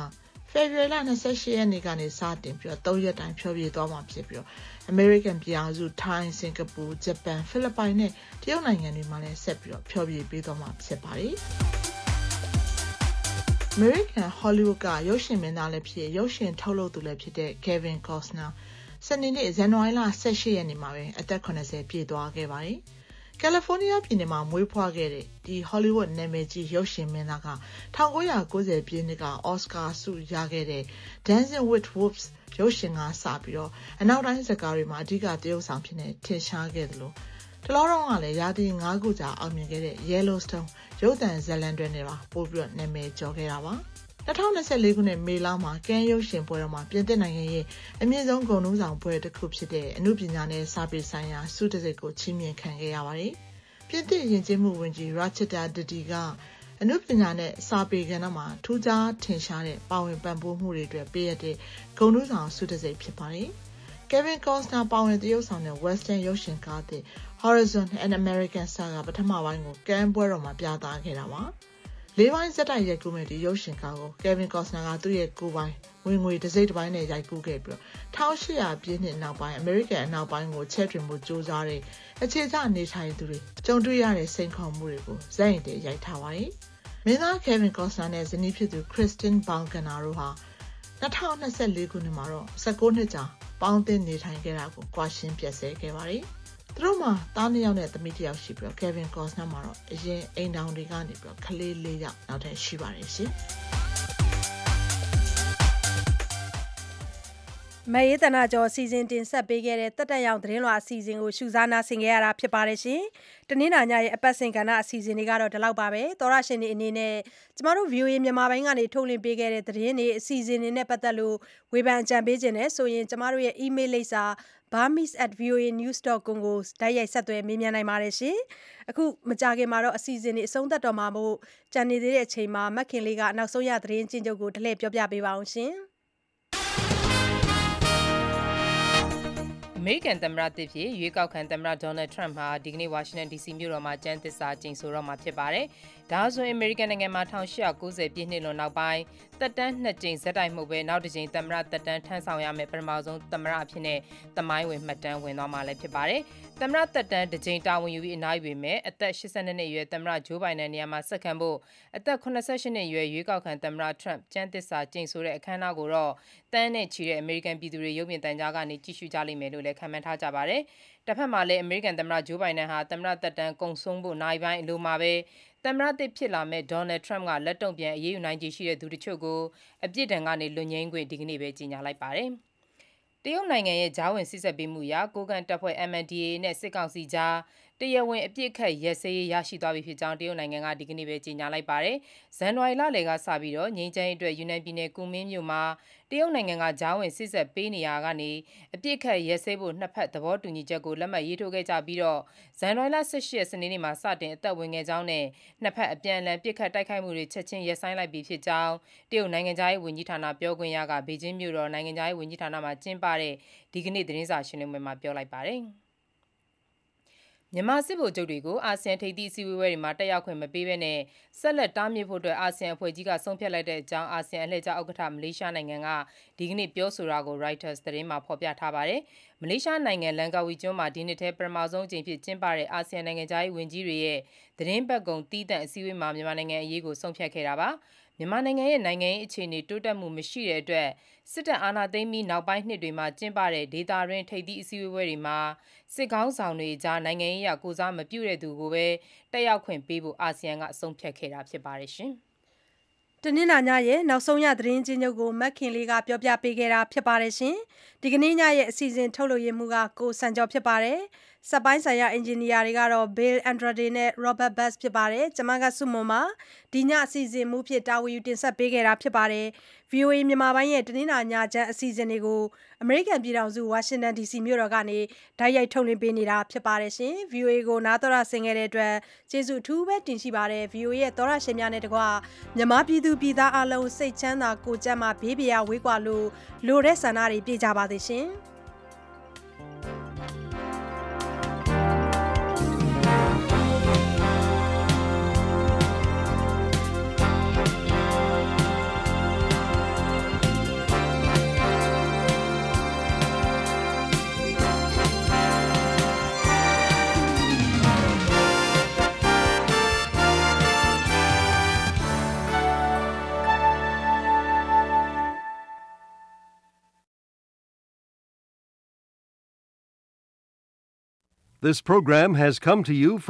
February လ28ရက်နေ့ကနေစတင်ပြီးတော့၃ရက်တိုင်းဖျော်ဖြေသွားမှာဖြစ်ပြီးတော့ American ပြည်အောင်စု Thai, Singapore, Japan, Philippines နဲ့တရုတ်နိုင်ငံတွေမှာလည်းဆက်ပြီးတော့ဖျော်ဖြေပေးသွားမှာဖြစ်ပါတယ်။ American Hollywood ကရုပ်ရှင်မင်းသားလည်းဖြစ်ရုပ်ရှင်ထုတ်လုပ်သူလည်းဖြစ်တဲ့ Kevin Costner စနေနေ့ဇန်နဝါရီလ၁၈ရက်နေ့မှာပဲအသက်၇၀ပြည့်သွားခဲ့ပါတယ်။ California ပြည်နယ်မှာမွေးဖွားခဲ့တဲ့ဒီ Hollywood နာမည်ကြီးရုပ်ရှင်မင်းသားက၁၉၉၀ပြည့်နှစ်က Oscar ဆုရခဲ့တဲ့ Dancing with Wolves ရုပ်ရှင်ကစပြီးတော့အနောက်တိုင်းဇာတ်ကားတွေမှာအဓိကသရုပ်ဆောင်ဖြစ်နေထင်ရှားခဲ့တယ်လို့တလောတော့ကလည်းရာသီ၅ခုကြာအောင်မြင်ခဲ့တဲ့ Yellowstone ရုပ်သံဇာတ်လမ်းတွဲနဲ့ပါပို့ပြီးတော့နာမည်ကျော်ခဲ့တာပါ၂၀၂၄ခုနှစ်မေလမှာကန်ရုပ်ရှင်ပွဲတော်မှာပြင်သစ်နိုင်ငံရဲ့အမြင့်ဆုံးဂုဏ်ထူးဆောင်ပွဲတစ်ခုဖြစ်တဲ့အနုပညာနဲ့စာပေဆိုင်ရာဆုတစ်ံဆိပ်ကိုချီးမြှင့်ခံခဲ့ရပါတယ်။ပြင်သစ်ယဉ်ကျေးမှုဝန်ကြီး Rachida Dati ကအနုပညာနဲ့စာပေကဏ္ဍမှာထူးခြားထင်ရှားတဲ့ပါဝင်ပံ့ပိုးမှုတွေအတွက်ပေးရတဲ့ဂုဏ်ထူးဆောင်ဆုတစ်ံဆိပ်ဖြစ်ပါတယ်။ Kevin Costner ပါဝင်သရုပ်ဆောင်တဲ့ Western ရုပ်ရှင်ကားသစ် Horizon An American Saga ပထမပိုင်းကိုကန်ပွဲတော်မှာပြသခဲ့တာပါ။လေးပိုင်းဇက်တိုက်ရိုက်ကူးမဲ့ဒီရုပ်ရှင်ကားကို Kevin Costner ကသူ့ရဲ့ကိုယ်ပိုင်ဝင်ငွေတစ်စိတ်တစ်ပိုင်းနဲ့ရိုက်ကူးခဲ့ပြီးတော့၁၈၀၀ပြည့်နှစ်နောက်ပိုင်း American အနောက်ပိုင်းကိုချဲ့ထွင်မှုစ조사တဲ့အခြေချနေထိုင်သူတွေကြုံတွေ့ရတဲ့စိန်ခေါ်မှုတွေကိုဇက်ရင်တည်းရိုက်ထားပါတယ်။မင်းသား Kevin Costner နဲ့ဇနီးဖြစ်သူ Kristen Balkner တို့ဟာ၂၀၂၄ခုနှစ်မှာတော့၁၉နှစ်ကြာပေါင်းသင်းနေထိုင်ခဲ့တာကိုကြွားရှင်းပြဆဲခဲ့ပါတယ်။သူတို့မှာသားနှစ်ယောက်နဲ့သမီးတစ်ယောက်ရှိပြီးတော့ Kevin Costner မှာတော့အရင်အိမ်တောင်တွေကနေပြီးတော့ကလေးလေးယောက်နောက်ထပ်ရှိပါတယ်ရှင်။မယေတနာကျော်စီစဉ်တင်ဆက်ပေးခဲ့တဲ့တက်တက်ရောင်သတင်းလွှာအစီအစဉ်ကိုရှုစားနာဆင်ခဲ့ရတာဖြစ်ပါတယ်ရှင်။တနင်္လာညရဲ့အပတ်စဉ်ကဏ္ဍအစီအစဉ်တွေကတော့ဒီလောက်ပါပဲ။သောရရှင်တွေအနေနဲ့ကျမတို့ V O A မြန်မာပိုင်းကနေထုတ်လွှင့်ပေးခဲ့တဲ့သတင်းတွေအစီအစဉ်တွေနဲ့ပတ်သက်လို့ဝေဖန်အကြံပေးခြင်းနဲ့ဆိုရင်ကျမတို့ရဲ့ email လိပ်စာ burmese at v o a news dot com ကိုတိုက်ရိုက်ဆက်သွယ်မေးမြန်းနိုင်ပါတယ်ရှင်။အခုမကြခင်မှာတော့အစီအစဉ်တွေအဆုံးသတ်တော်မှာမို့ကြံနေသေးတဲ့အချိန်မှာမက်ခင်လေးကနောက်ဆုံးရသတင်းချင်းချုပ်ကိုတလှည့်ပြောပြပေးပါအောင်ရှင်။အမေရိကန်သမ္မတသစ်ဖြစ်ရွေးကောက်ခံသမ္မတဒေါ်နယ်ထရန့်ဟာဒီကနေ့ဝါရှင်တန်ဒီစီမြို့တော်မှာကျမ်းသစ္စာကျိန်ဆိုတော့မှာဖြစ်ပါတယ်။ဒါဆိုရင်အမေရိကန်နိုင်ငံမှာ၁၈၉၀ပြည့်နှစ်လွန်နောက်ပိုင်းသက်တမ်းနှစ်ကြိမ်ဇက်တိုက်မှုပဲနောက်တစ်ကြိမ်သမ္မတသက်တမ်းထမ်းဆောင်ရမယ်ပထမဆုံးသမ္မတအဖြစ်နဲ့သမိုင်းဝင်မှတ်တမ်းဝင်သွားမှာလည်းဖြစ်ပါတယ်။သမ္မတသက်တမ်းတစ်ကြိမ်တာဝန်ယူပြီးအနားယူပေမဲ့အသက်၈၂နှစ်အရွယ်သမ္မတဂျိုးဘိုင်ဒန်နေရာမှာဆက်ခံဖို့အသက်၇၈နှစ်အရွယ်ရွေးကောက်ခံသမ္မတထရန့်ကျမ်းသစ္စာကျိန်ဆိုတဲ့အခမ်းအနားကိုတော့တန်းနဲ့ချီတဲ့အမေရိကန်ပြည်သူတွေရုပ်မြင်သံကြားကနေကြည့်ရှုကြလိမ့်မယ်လို့လည်းခန့်မှန်းထားကြပါတယ်။တစ်ဖက်မှာလည်းအမေရိကန်သမ္မတဂျိုးဘိုင်ဒန်ဟာသမ္မတသက်တမ်းကုန်ဆုံးဖို့နိုင်ပိုင်းအလိုမှာပဲသမ္မတသစ်ဖြစ်လာမဲ့ဒေါ်နယ်ထရန့်ကလက်တုံ့ပြန်အရေးယူနိုင်ခြေရှိတဲ့သူတချို့ကိုအပြစ်ဒဏ်ကနေလွတ်ငြိမ်းခွင့်ဒီကနေ့ပဲကြေညာလိုက်ပါတယ်။တရုတ်နိုင်ငံရဲ့ဂျားဝင်စစ်ဆက်ပေးမှုအရကိုးကန့်တပ်ဖွဲ့ M N D A နဲ့စစ်ကောင်စီကြားတရားဝင်အပြစ်ခတ်ရက်စဲရရှိသွားပြီဖြစ်ကြောင်းတရုတ်နိုင်ငံကဒီကနေ့ပဲကြေညာလိုက်ပါတယ်။ဇန်နဝါရီလလယ်ကစပြီးတော့ငြိမ်းချမ်းရေးအတွက်ယူနန်ပြည်နယ်ကူမင်းမြို့မှာတရုတ်နိုင်ငံကဂျားဝင်စစ်ဆက်ပေးနေရကနေအပြစ်ခတ်ရက်စဲဖို့နှစ်ဖက်သဘောတူညီချက်ကိုလက်မှတ်ရေးထိုးခဲ့ကြပြီးတော့ဇန်နဝါရီလ၁၈ရက်စနေနေ့မှာစတင်အသက်ဝင်ခဲ့ကြောင်းနဲ့နှစ်ဖက်အပြန်အလှန်ပြစ်ခတ်တိုက်ခိုက်မှုတွေချက်ချင်းရပ်ဆိုင်းလိုက်ပြီဖြစ်ကြောင်းတရုတ်နိုင်ငံသားရေးဝန်ကြီးဌာနပြောခွင့်ရကဘေကျင်းမြို့တော်နိုင်ငံသားရေးဝန်ကြီးဌာနမှာကျင်းပတဲ့ဒီကနေ့သတင်းစာရှင်းလင်းပွဲမှာပြောလိုက်ပါတယ်။မြန်မာစစ်ဗိုလ်ချုပ်တွေကိုအာဆီယံထိပ်သီးအစည်းအဝေးတွေမှာတက်ရောက်ခွင့်မပေးဘဲနဲ့ဆက်လက်တားမြစ်ဖို့အတွက်အာဆီယံအဖွဲ့ကြီးကဆုံးဖြတ်လိုက်တဲ့အကြောင်းအာဆီယံအလှည့်ကျဥက္ကဋ္ဌမလေးရှားနိုင်ငံကဒီကနေ့ပြောဆိုတာကို Reuters သတင်းမှာဖော်ပြထားပါတယ်။မလေးရှားနိုင်ငံလန်ကာဝီကျွန်းမှာဒီနှစ်ထဲပထမဆုံးအကြိမ်ဖြစ်ကျင်းပတဲ့အာဆီယံနိုင်ငံသားရေးဝန်ကြီးတွေရဲ့သတင်းပတ်ကုံတီးသန့်အစည်းအဝေးမှာမြန်မာနိုင်ငံအရေးကိုဆုံးဖြတ်ခဲ့တာပါ။မြန်မာနိုင်ငံရဲ့နိုင်ငံရေးအခြေအနေတိုးတက်မှုမရှိတဲ့အတွက်စစ်တပ်အာဏာသိမ်းပြီးနောက်ပိုင်းနှစ်တွေမှာကျင်းပတဲ့ဒေသတွင်းထိပ်သီးအစည်းအဝေးတွေမှာစစ်ကောင်းဆောင်တွေကြားနိုင်ငံရေးအရကိုစားမပြုတဲ့သူကိုပဲတက်ရောက်ခွင့်ပေးဖို့အာဆီယံကအဆုံးဖြတ်ခဲ့တာဖြစ်ပါတယ်ရှင်။တနင်္လာညရဲ့နောက်ဆုံးရသတင်းချင်းချုပ်ကိုမက်ခင်လေးကပြောပြပေးခဲ့တာဖြစ်ပါတယ်ရှင်။ဒီကနေ့ညရဲ့အစီအစဉ်ထုတ်လွှင့်ရမှုကကိုစံကျော်ဖြစ်ပါတယ်။စက်ပိုင်းဆိုင်ရာအင်ဂျင်နီယာတွေကတော့ Bill Andrade နဲ့ Robert Bass ဖြစ်ပါတယ်။ကျွန်မကစုမွန်မှာဒီညအစီအစဉ်မူဖြစ်တာဝန်ယူတင်ဆက်ပေးခဲ့တာဖြစ်ပါတယ်။ V O A မြန်မာပိုင်းရဲ့တနင်္လာညချမ်းအစီအစဉ်တွေကိုအမေရိကန်ပြည်ထောင်စုဝါရှင်တန် D C မြို့တော်ကနေဓာတ်ရိုက်ထုတ်လွှင့်ပေးနေတာဖြစ်ပါတယ်ရှင်။ V O A ကိုနားတော်ရဆင်ခဲ့တဲ့အတွက်ကျေးဇူးအထူးပဲတင်ရှိပါတယ်။ V O A ရဲ့သောရရှင်များနဲ့တကွမြန်မာပြည်သူပြည်သားအလုံးစိတ်ချမ်းသာကိုယ်ကျန်းမာဘေးပရာဝေးကွာလို့လိုတဲ့ဆန္ဒတွေပြည့်ကြပါစေရှင်။ This program has come to you from